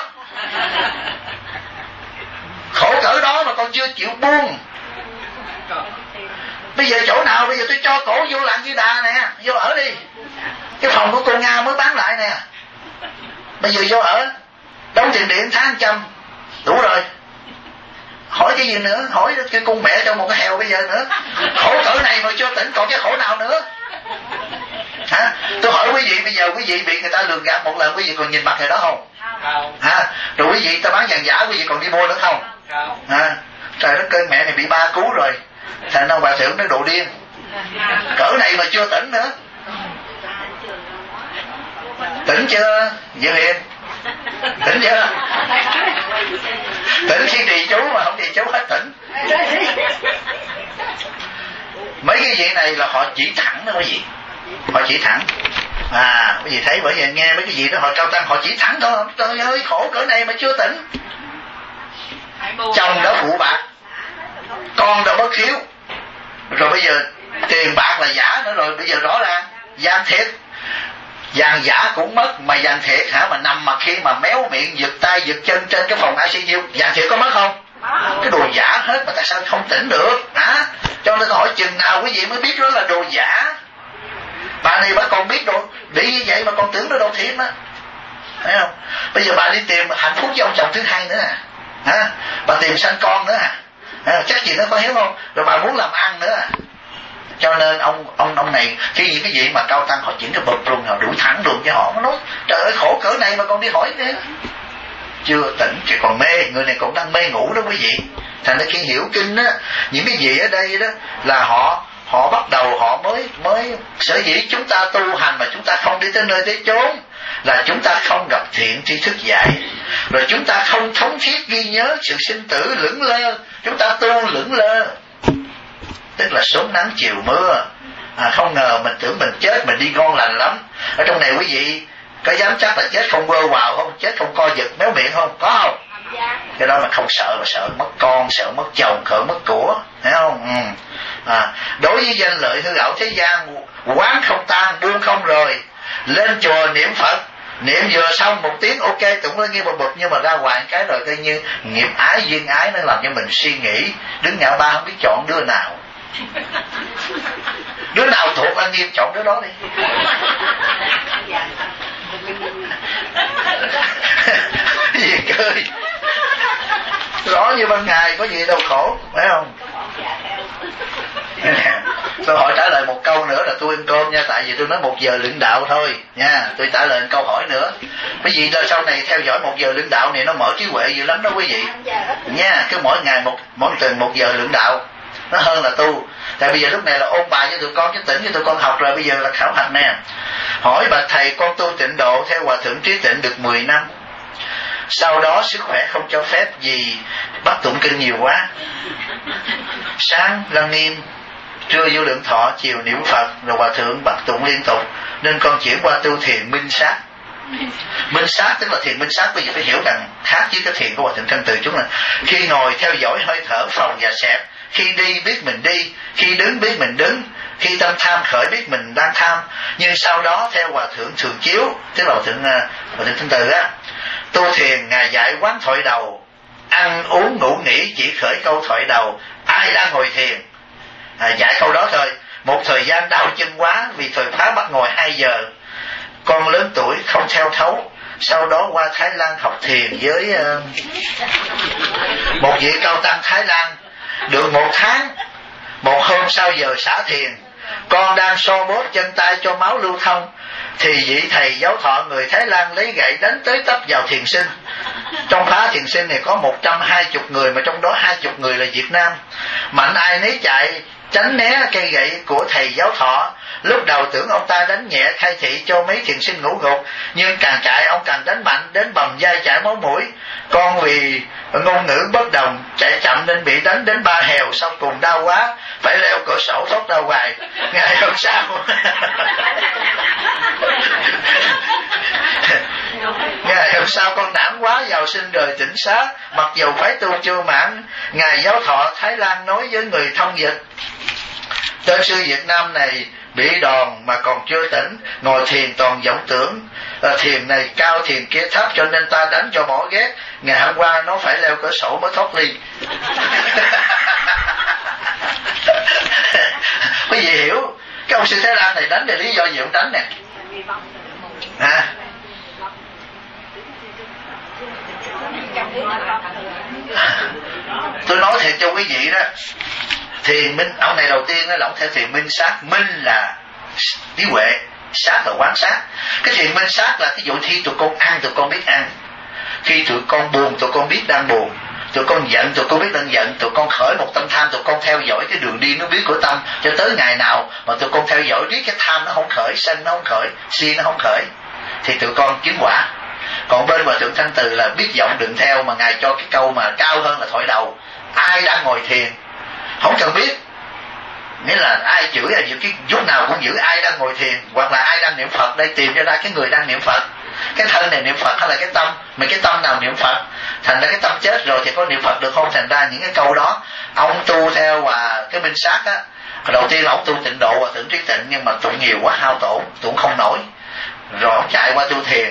Khổ cỡ đó mà còn chưa chịu buông. Bây giờ chỗ nào bây giờ tôi cho cổ vô Lạng Di Đà nè, vô ở đi. Cái phòng của cô Nga mới bán lại nè, bây giờ vô ở, đóng tiền điện tháng 100 đủ rồi. Hỏi cái gì nữa? Hỏi cái con mẹ cho một cái heo bây giờ nữa. Khổ cỡ này mà chưa tỉnh còn cái khổ nào nữa? Tôi hỏi quý vị, bây giờ quý vị bị người ta lường gạt một lần, quý vị còn nhìn mặt người đó không? Rồi quý vị ta bán vàng giả quý vị còn đi mua nữa không? Trời đất ơi, mẹ này bị 3 cú rồi. Thành ông bà thượng nó độ điên. Cỡ này mà chưa tỉnh nữa. Tỉnh chưa Diệu Hiền? Tỉnh chưa? Tỉnh khi trì chú mà không trì chú hết tỉnh. Mấy cái vị này là họ chỉ thẳng đó quý vị. Họ chỉ thẳng. Quý vị thấy bởi vì nghe mấy cái gì đó họ cao tăng họ chỉ thẳng thôi. Trời ơi khổ cỡ này mà chưa tỉnh. Chồng đã phụ bạc, con đã bất hiếu, rồi bây giờ tiền bạc là giả nữa, rồi bây giờ rõ ràng gian thiệt. Vàng giả cũng mất mà vàng thiệt mà nằm mà khi mà méo miệng giật tay giật chân trên cái phòng ICU, vàng thiệt có mất không? Cái đồ giả hết mà tại sao không tỉnh được? Cho nên tôi hỏi chừng nào quý vị mới biết đó là đồ giả? Bà này bà còn biết đồ đi như vậy mà còn tưởng nó đồ thiệt đó, thấy không? Bây giờ bà đi tìm hạnh phúc với ông chồng thứ hai nữa bà tìm sanh con nữa chắc gì nó có hiếu không? Rồi bà muốn làm ăn nữa Cho nên ông này khi những cái gì mà cao tăng họ chỉnh cái bậc luôn, họ đuổi thẳng đường cho họ, nó nói trời ơi khổ cỡ này mà còn đi hỏi nữa. Chưa tỉnh chỉ còn mê, người này còn đang mê ngủ đó quý vị. Thành ra khi hiểu kinh á, những cái gì ở đây đó là họ bắt đầu họ mới sở dĩ chúng ta tu hành mà chúng ta không đi tới nơi tới chốn là chúng ta không gặp thiện tri thức dạy, rồi chúng ta không thống thiết ghi nhớ sự sinh tử lững lơ, chúng ta tu lững lơ, tức là sớm nắng chiều mưa. Không ngờ mình tưởng mình chết mình đi ngon lành lắm. Ở trong này quý vị có dám chắc là chết không vơ vào không, chết không co giật méo miệng không, có không? Cái đó là không sợ, mà sợ mất con, sợ mất chồng, sợ mất của, thấy không? Đối với danh lợi hư ảo thế gian, quán không tan, buông không rồi, lên chùa niệm Phật, Niệm vừa xong 1 tiếng ok cũng nó nghe bực bực, nhưng mà ra ngoài cái rồi coi như nghiệp ái duyên ái nó làm cho mình suy nghĩ, đứng ngã ba không biết chọn đứa nào. Đứa nào thuộc anh Nghiêm chọn đứa đó đi. Gì cười rõ như ban ngày, có gì đâu khổ, phải không? Tôi hỏi trả lời một câu nữa là tôi ăn cơm nha, tại vì tôi nói 1 giờ luận đạo thôi nha. Tôi trả lời một câu hỏi nữa, bởi vì sau này theo dõi 1 giờ luận đạo này nó mở trí huệ dữ lắm đó quý vị nha. Cứ mỗi ngày mỗi tuần 1 giờ luận đạo nó hơn là tu. Tại bây giờ lúc này là ôn bài cho tụi con, chứ tỉnh cho tụi con học rồi, bây giờ là khảo hạch nè. Hỏi bạch thầy, con tu tịnh độ theo Hòa Thượng Trí Tịnh được 10 năm, sau đó sức khỏe không cho phép, vì bắt tụng kinh nhiều quá. Sáng lăng nghiêm, trưa vô lượng thọ, chiều niệm Phật, rồi Hòa Thượng bắt tụng liên tục, nên con chuyển qua tu thiền minh sát. Minh sát tức là thiền minh sát, bây giờ phải hiểu rằng khác với cái thiền của Hòa Thượng Thanh Từ chúng là khi ngồi theo dõi hơi thở phồng và xẹp, khi đi biết mình đi, khi đứng biết mình đứng, khi tâm tham khởi biết mình đang tham. Nhưng sau đó theo Hòa Thượng Thường Chiếu, tức là Hòa Thượng Thanh Từ á, tu thiền ngài dạy quán thoại đầu, ăn uống ngủ nghỉ chỉ khởi câu thoại đầu, ai đang ngồi thiền. Dạy câu đó thôi. Một thời gian đau chân quá vì thời khóa bắt ngồi 2 giờ, con lớn tuổi không theo thấu, sau đó qua Thái Lan học thiền với một vị cao tăng Thái Lan được 1 tháng. Một hôm sau giờ xả thiền, con đang so bóp chân tay cho máu lưu thông, thì vị thầy giáo thọ người Thái Lan lấy gậy đánh tới tấp vào thiền sinh. Trong khóa thiền sinh này có 120 người, mà trong đó 20 người là Việt Nam. Mạnh ai nấy chạy tránh né cây gậy của thầy giáo thọ. Lúc đầu tưởng ông ta đánh nhẹ khai thị cho mấy thiền sinh ngủ gục, nhưng càng chạy ông càng đánh mạnh đến bầm vai chảy máu mũi. Con vì ngôn ngữ bất đồng chạy chậm nên bị đánh đến 3 hèo, sau cùng đau quá phải leo cửa sổ thoát ra ngoài. Ngày hôm sau ngày hôm sau con nản quá vào xin đời tỉnh xá, mặc dù phải tu chưa mãn. Ngài giáo thọ Thái Lan nói với người thông dịch: tên sư Việt Nam này bị đòn mà còn chưa tỉnh, ngồi thiền toàn vọng tưởng, thiền này cao thiền kia thấp, cho nên ta đánh cho bỏ ghét. Ngày hôm qua nó phải leo cửa sổ mới thoát ly. Quý vị hiểu cái ông sư Thái Lan này đánh là lý do gì ông đánh nè? Tôi nói thiệt cho quý vị đó, thiền minh, ông này đầu tiên là ông theo thiền minh sát. Minh là trí huệ, sát là quán sát. Cái thiền minh sát là ví dụ khi tụi con ăn tụi con biết ăn, khi tụi con buồn tụi con biết đang buồn, tụi con giận tụi con biết đang giận, tụi con khởi một tâm tham tụi con theo dõi cái đường đi nó biết của tâm, cho tới ngày nào mà tụi con theo dõi riết cái tham nó không khởi, sân nó không khởi, si nó không khởi, thì tụi con chứng quả. Còn bên Hòa Thượng Thanh Từ là biết vọng đừng theo, mà ngài cho cái câu mà cao hơn là thoại đầu: ai đang ngồi thiền, không cần biết, nghĩa là ai chửi là những cái lúc nào cũng giữ ai đang ngồi thiền, hoặc là ai đang niệm Phật, đây tìm ra cái người đang niệm Phật, cái thân này niệm Phật hay là cái tâm, mà cái tâm nào niệm Phật. Thành ra cái tâm chết rồi thì có niệm Phật được không? Thành ra những cái câu đó ông tu theo và cái minh sát á, đầu tiên là ông tu tịnh độ và tưởng trí tịnh, nhưng mà tụng nhiều quá hao tổn, tụng không nổi, rồi ông chạy qua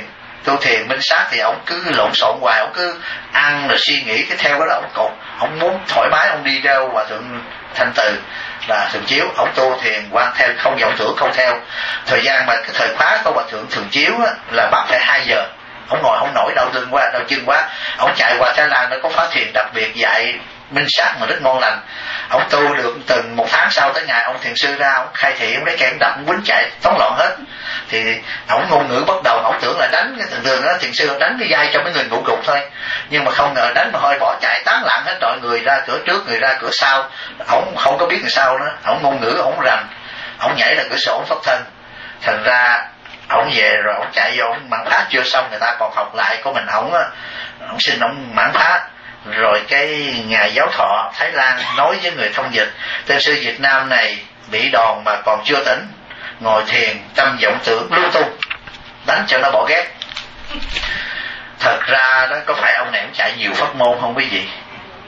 tu thiền minh sát, thì ông cứ lộn xộn hoài, ông cứ ăn rồi suy nghĩ cái theo cái đó, ông muốn thoải mái, ông đi ra Hòa Thượng Thanh Từ là Thường Chiếu, ông tu thiền quan theo, không vọng tưởng không theo. Thời gian mà cái thời khóa của Hòa Thượng Thường Chiếu á, là bắt phải 2 giờ, ông ngồi không nổi, đau lưng quá, đau chân quá, ông chạy qua Thái Lan nó có khóa thiền đặc biệt dạy minh sát mà rất ngon lành. Ông tu được từng 1 tháng sau, tới ngày ông thiền sư ra, ông khai thị, ông lấy cây ông đập, ông quýnh chạy tán loạn hết. Thì ông ngôn ngữ bất đồng, ông tưởng là đánh cái thường đó, thiền sư ông đánh cái vai cho mấy người ngủ gục thôi, nhưng mà không ngờ đánh mà hơi bỏ chạy tán loạn hết, mọi người ra cửa trước, người ra cửa sau, ông không có biết làm sao nữa, ông ngôn ngữ ông rành, ông nhảy ra cửa sổ ông thoát thân. Thành ra ông về rồi ông chạy vô, ông mãn phá chưa xong, người ta còn học lại của mình, ông xin ông mãn phá. Rồi cái ngài giáo thọ Thái Lan nói với người thông dịch: tên sư Việt Nam này bị đòn mà còn chưa tỉnh, ngồi thiền tâm vọng tưởng lung tung, đánh cho nó bỏ ghét. Thật ra đó, có phải ông này ông chạy nhiều pháp môn không quý vị?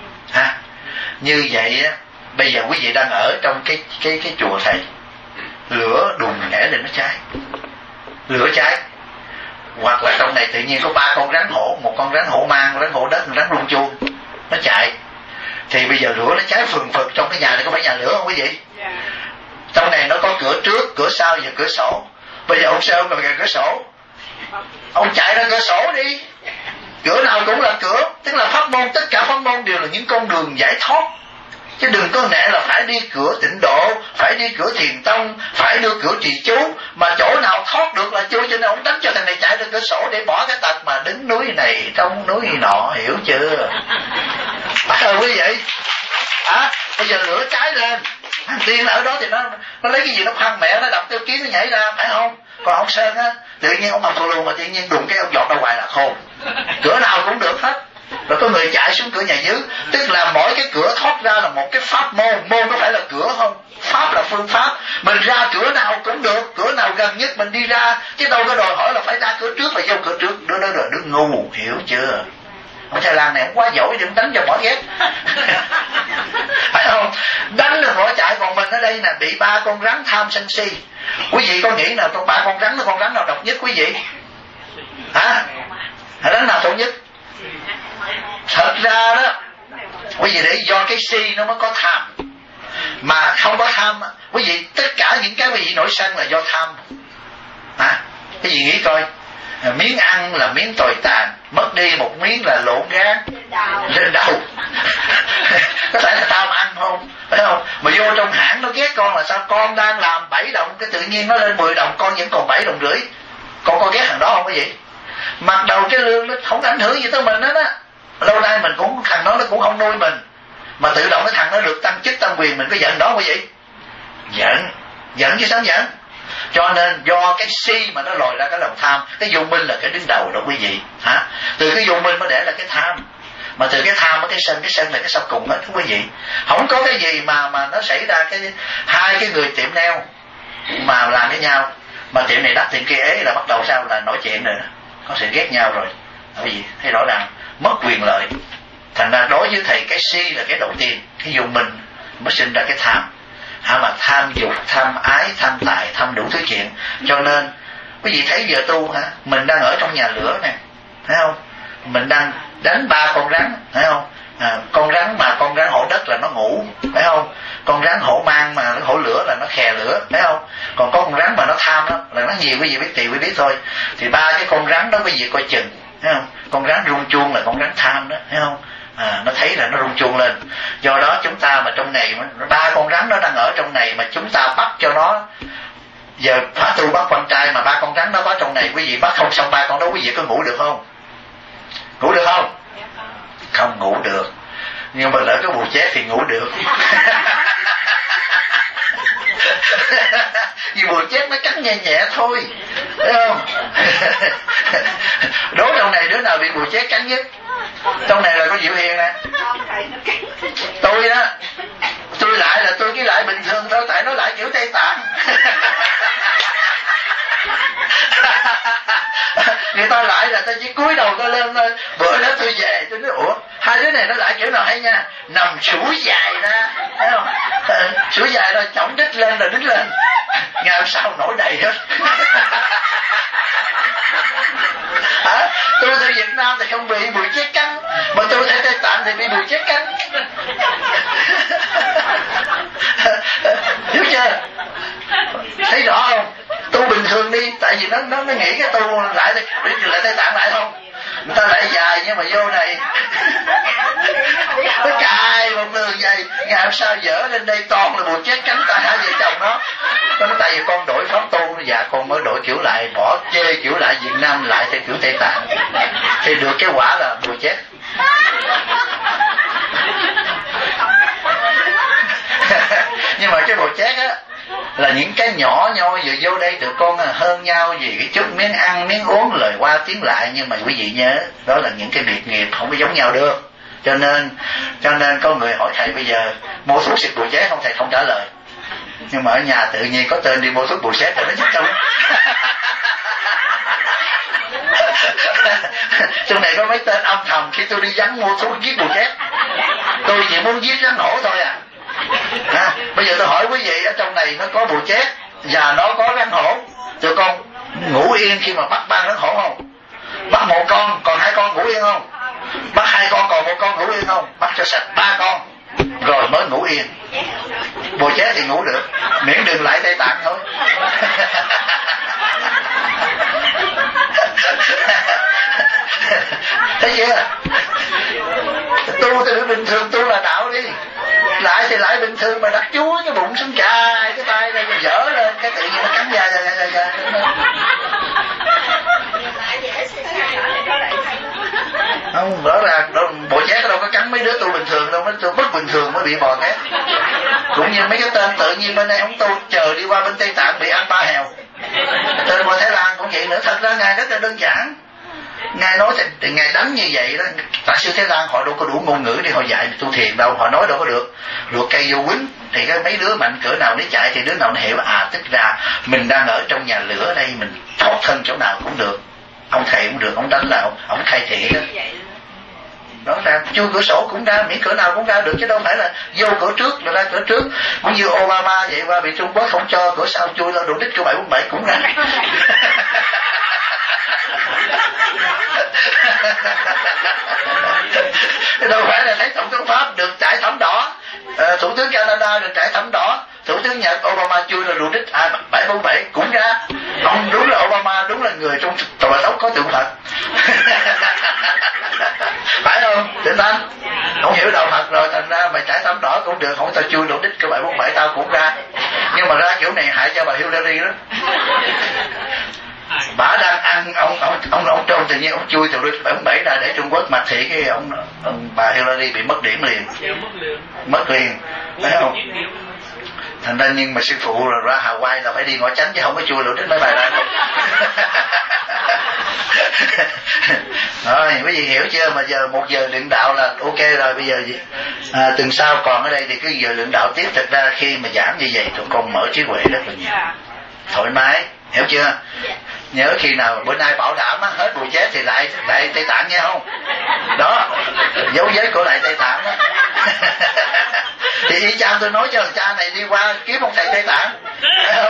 Như vậy á, bây giờ quý vị đang ở trong cái chùa thầy, lửa đùng nhảy lên nó cháy, lửa cháy, hoặc là trong này tự nhiên có 3 con rắn hổ, một con rắn hổ mang, rắn hổ đất, rắn rung chuông, nó chạy, thì bây giờ lửa nó cháy phừng phực trong cái nhà này, có phải nhà lửa không quý vị? Trong này nó có cửa trước, cửa sau và cửa sổ. Bây giờ ông sao mà kìa cửa sổ, ông chạy ra cửa sổ đi. Cửa nào cũng là cửa, tức là pháp môn, tất cả pháp môn đều là những con đường giải thoát, chứ đừng có nệ là phải đi cửa tịnh độ, phải đi cửa thiền tông, phải đưa cửa trì chú, mà chỗ nào thoát được là chui. Cho nên ông đánh cho thằng này chạy ra cửa sổ để bỏ cái tật mà đứng núi này trong núi nọ, hiểu chưa? Quý vị, bây giờ lửa cháy lên, thằng Tiên ở đó thì nó lấy cái gì nó phăng mẹ, nó đập tiêu kiếm nó nhảy ra, phải không? Còn ông Sơn á, tự nhiên ông mặc thù lùn mà tự nhiên đụng cái ông giọt ra ngoài là khôn. Cửa nào cũng được hết. Rồi có người chạy xuống cửa nhà dưới, tức là mỗi cái cửa thoát ra là một cái pháp môn. Môn có phải là cửa không? Pháp là phương pháp. Mình ra cửa nào cũng được, cửa nào gần nhất mình đi ra, chứ đâu có đòi hỏi là phải ra cửa trước và vô cửa trước. Đó là đức ngu, hiểu chưa? Ông Thái Lan này không quá giỏi, đừng đánh cho bỏ ghét. Phải không? Đánh được bỏ chạy. Còn mình ở đây nè, bị 3 con rắn tham sân si. Quý vị có nghĩ là trong 3 con rắn, con rắn nào độc nhất quý vị? Hả? Rắn nào thống nhất? Thật ra đó, quý vị để do cái si nó mới có tham. Mà không có tham, quý vị tất cả những cái quý vị nổi sân là do tham. Quý vị nghĩ coi, miếng ăn là miếng tồi tàn, mất đi một miếng là lỗ gan lên đầu. Có phải là tham ăn không? Phải không? Mà vô trong hãng nó ghét con là sao? Con đang làm 7 đồng, cái tự nhiên nó lên 10 đồng, con vẫn còn 7,5 đồng. Con có ghét thằng đó không quý vị? Mặc đầu cái lương nó không ảnh hưởng gì tới mình hết á. Lâu nay mình cũng, thằng đó nó cũng không nuôi mình, mà tự động cái thằng nó được tăng chức tăng quyền, mình có giận đó quý vị? Giận chứ sao giận? Cho nên do cái si mà nó lòi ra cái lòng tham. Cái vô minh là cái đứng đầu đó quý vị. Từ cái vô minh mới để là cái tham, mà từ cái tham mới cái sân là cái sau cùng hết quý vị. Không có cái gì mà nó xảy ra cái hai cái người tiệm nail mà làm với nhau, mà tiệm này đắt tiệm kia ế là bắt đầu sao là nổi chuyện rồi đó, có sự ghét nhau rồi. Quý vị thấy rõ ràng mất quyền lợi. Thành ra đối với thầy cái si là cái đầu tiên, cái vô minh mới sinh ra cái tham. Mà tham dục, tham ái, tham tài, tham đủ thứ chuyện. Cho nên quý vị thấy giờ tu mình đang ở trong nhà lửa nè, thấy không? Mình đang đánh 3 con rắn, thấy không? Con rắn hổ đất là nó ngủ, phải không? Con rắn hổ mang mà nó hổ lửa là nó khè lửa, phải không? Còn có con rắn mà nó tham đó là nó nhiều, quý vị biết tùy quý biết thôi. Thì 3 cái con rắn đó quý vị coi chừng, thấy không? Con rắn rung chuông là con rắn tham đó, thấy không? Nó thấy là nó rung chuông lên. Do đó chúng ta mà trong này 3 con rắn nó đang ở trong này, mà chúng ta bắt cho nó, giờ phá tu bắt con trai mà 3 con rắn nó có trong này, quý vị bắt không xong 3 con đó quý vị có ngủ được không? Ngủ được không? Không ngủ được. Nhưng mà lỡ cái bù chét thì ngủ được. Vì bù chét nó cắn nhẹ nhẹ thôi, thấy không? Đố trong này đứa nào bị bù chét cắn nhất? Trong này là có Diệu Hiền nè. Tôi đó, tôi lại là tôi cái lại bình thường thôi, tại nó lại kiểu Tây Tạng. Người ta lại là tôi chỉ cúi đầu tôi lên thôi. Bữa đó tôi về tôi nói ủa hai đứa này nó lại kiểu nào hay nha, nằm sủi dài ra, thấy không? Sủi dài rồi chổng đít lên là đít lên, ngày hôm sau nổi đầy hết. Tôi ở Việt Nam thì không bị bụi chết cắn, mà tôi thấy Tây Tạng thì bị bụi chết cắn. Hiểu chưa? Thấy rõ không? Tu bình thường đi, tại vì nó nghĩ cái tu lại Tây Tạng lại không? Người ta lại dài nhưng mà vô này nó cài một đường dày, ngày hôm sau dở lên đây toàn là bụi chết cắn ta hai vợ chồng nó. Nó nói tại vì con đổi pháp tu, dạ con mới đổi kiểu lại, bỏ chê kiểu lại Việt Nam lại theo kiểu Tây Tạng, thì được cái quả là bụi chết. Nhưng mà cái bụi chết á là những cái nhỏ nhoi vừa vô đây tụi con hơn nhau vì cái chút miếng ăn miếng uống lời qua tiếng lại, nhưng mà quý vị nhớ đó là những cái biệt nghiệp không có giống nhau được. Cho nên có người hỏi thầy bây giờ mua thuốc xịt bụi chết không, thầy không trả lời. Nhưng mà ở nhà tự nhiên có tên đi mua thuốc bụi chết rồi nó chắc không. Trong này có mấy tên âm thầm khi tôi đi vắng mua thuốc giết bụi chết. Tôi chỉ muốn giết rắn hổ thôi à. Bây giờ tôi hỏi quý vị ở trong này nó có bụi chết và nó có rắn hổ, tụi con ngủ yên khi mà bắt 3 rắn hổ không? con, còn 2 con ngủ yên không? Bắt 2 con còn 1 con ngủ yên không? Bắt cho sạch 3 con rồi mới ngủ yên. Bồ chết thì ngủ được, miễn đừng lại Tây Tạng thôi. Thấy chưa? Tu thì bình thường, tu là đạo đi. Lại thì lại bình thường, mà đặt chúa cái bụng xuống chài cái tay ra dở lên cái tự nhiên nó cắn da ra. Không, rõ ràng bộ chết đâu có cắn mấy đứa tu bình thường đâu, mấy tu bất bình thường mới bị bò thét. Cũng như mấy cái tên tự nhiên bên đây không tu, chờ đi qua bên Tây Tạng bị ăn ba hèo. Tên qua Thái Lan cũng vậy nữa. Thật ra Ngài rất là đơn giản. Ngài nói thì Ngài đánh như vậy đó. Tại sư Thái Lan họ đâu có đủ ngôn ngữ để họ dạy tu thiền đâu, họ nói đâu có được. Ruột cây vô quýnh thì cái mấy đứa mạnh cỡ nào nó chạy thì đứa nào nó hiểu tức ra mình đang ở trong nhà lửa đây, mình thoát thân chỗ nào cũng được. Ông thầy cũng được, ông đánh là ông khai thị đó. Đó là chui cửa sổ cũng ra, miễn cửa nào cũng ra được, chứ đâu phải là vô cửa trước là ra cửa trước. Cũng như Obama vậy, qua bị Trung Quốc không cho cửa sau chui lên đụng đích cửa 747 cũng ra. Đâu phải là thấy tổng thống Pháp được trải thảm đỏ, thủ tướng Canada được trải thảm đỏ, thủ tướng Nhật Obama chui là đụng đích 747 cũng ra. Ông đúng là Obama, đúng là người trong tòa tóc có tượng Phật. Phải không? Tỉnh Thanh không hiểu đạo Phật rồi, thành ra mày trải thảm đỏ cũng được, không tao chui đụng đích cơ 747 tao cũng ra. Nhưng mà ra kiểu này hại cho bà Hillary đó. Bà đang ăn ông Trump, tự nhiên ông chui từ 747 ra để Trung Quốc mặt thị cái bà Hillary bị mất điểm liền. Mất liền, phải không? Thành ra nhưng mà sư phụ rồi ra Hawaii là phải đi ngõ chánh chứ không có chui lỗ đích mấy bài ra đâu. Rồi quý vị hiểu chưa? Mà giờ 1 giờ luyện đạo là ok rồi. Bây giờ tuần sau còn ở đây thì cứ giờ luyện đạo tiếp. Thực ra khi mà giảng như vậy tụi con mở trí huệ rất là nhiều, thoải mái, hiểu chưa? Nhớ khi nào bữa nay bảo đảm á, hết buổi chết thì lại Tây Tạng nghe không? Đó, dấu vết của lại Tây Tạng đó. Thì y chang tôi nói cho thằng cha này đi qua kiếm ông thầy Tây Tạng, phải không?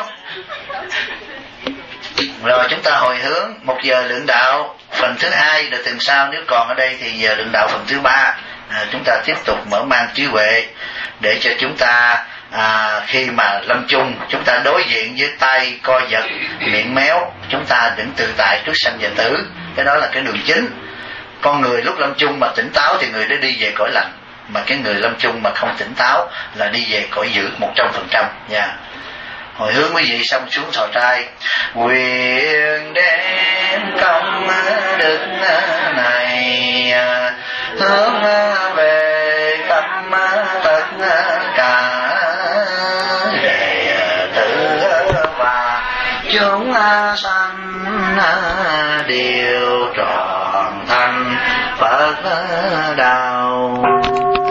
Rồi chúng ta hồi hướng 1 giờ lượng đạo phần thứ 2, rồi tuần sau nếu còn ở đây thì giờ lượng đạo phần thứ 3. Chúng ta tiếp tục mở mang trí huệ để cho chúng ta khi mà lâm chung chúng ta đối diện với tay co giật, miệng méo, chúng ta đừng tự tại trước sanh và tử. Cái đó là cái đường chính. Con người lúc lâm chung mà tỉnh táo thì người đó đi về cõi lành, mà cái người lâm chung mà không tỉnh táo là đi về cõi dữ 100% nha. Hồi hướng quý vị xong xuống thọ trai. Nguyện đem công đức này hướng về khắp tất cả đệ tử và chúng sanh đều trọn thành Phật đạo.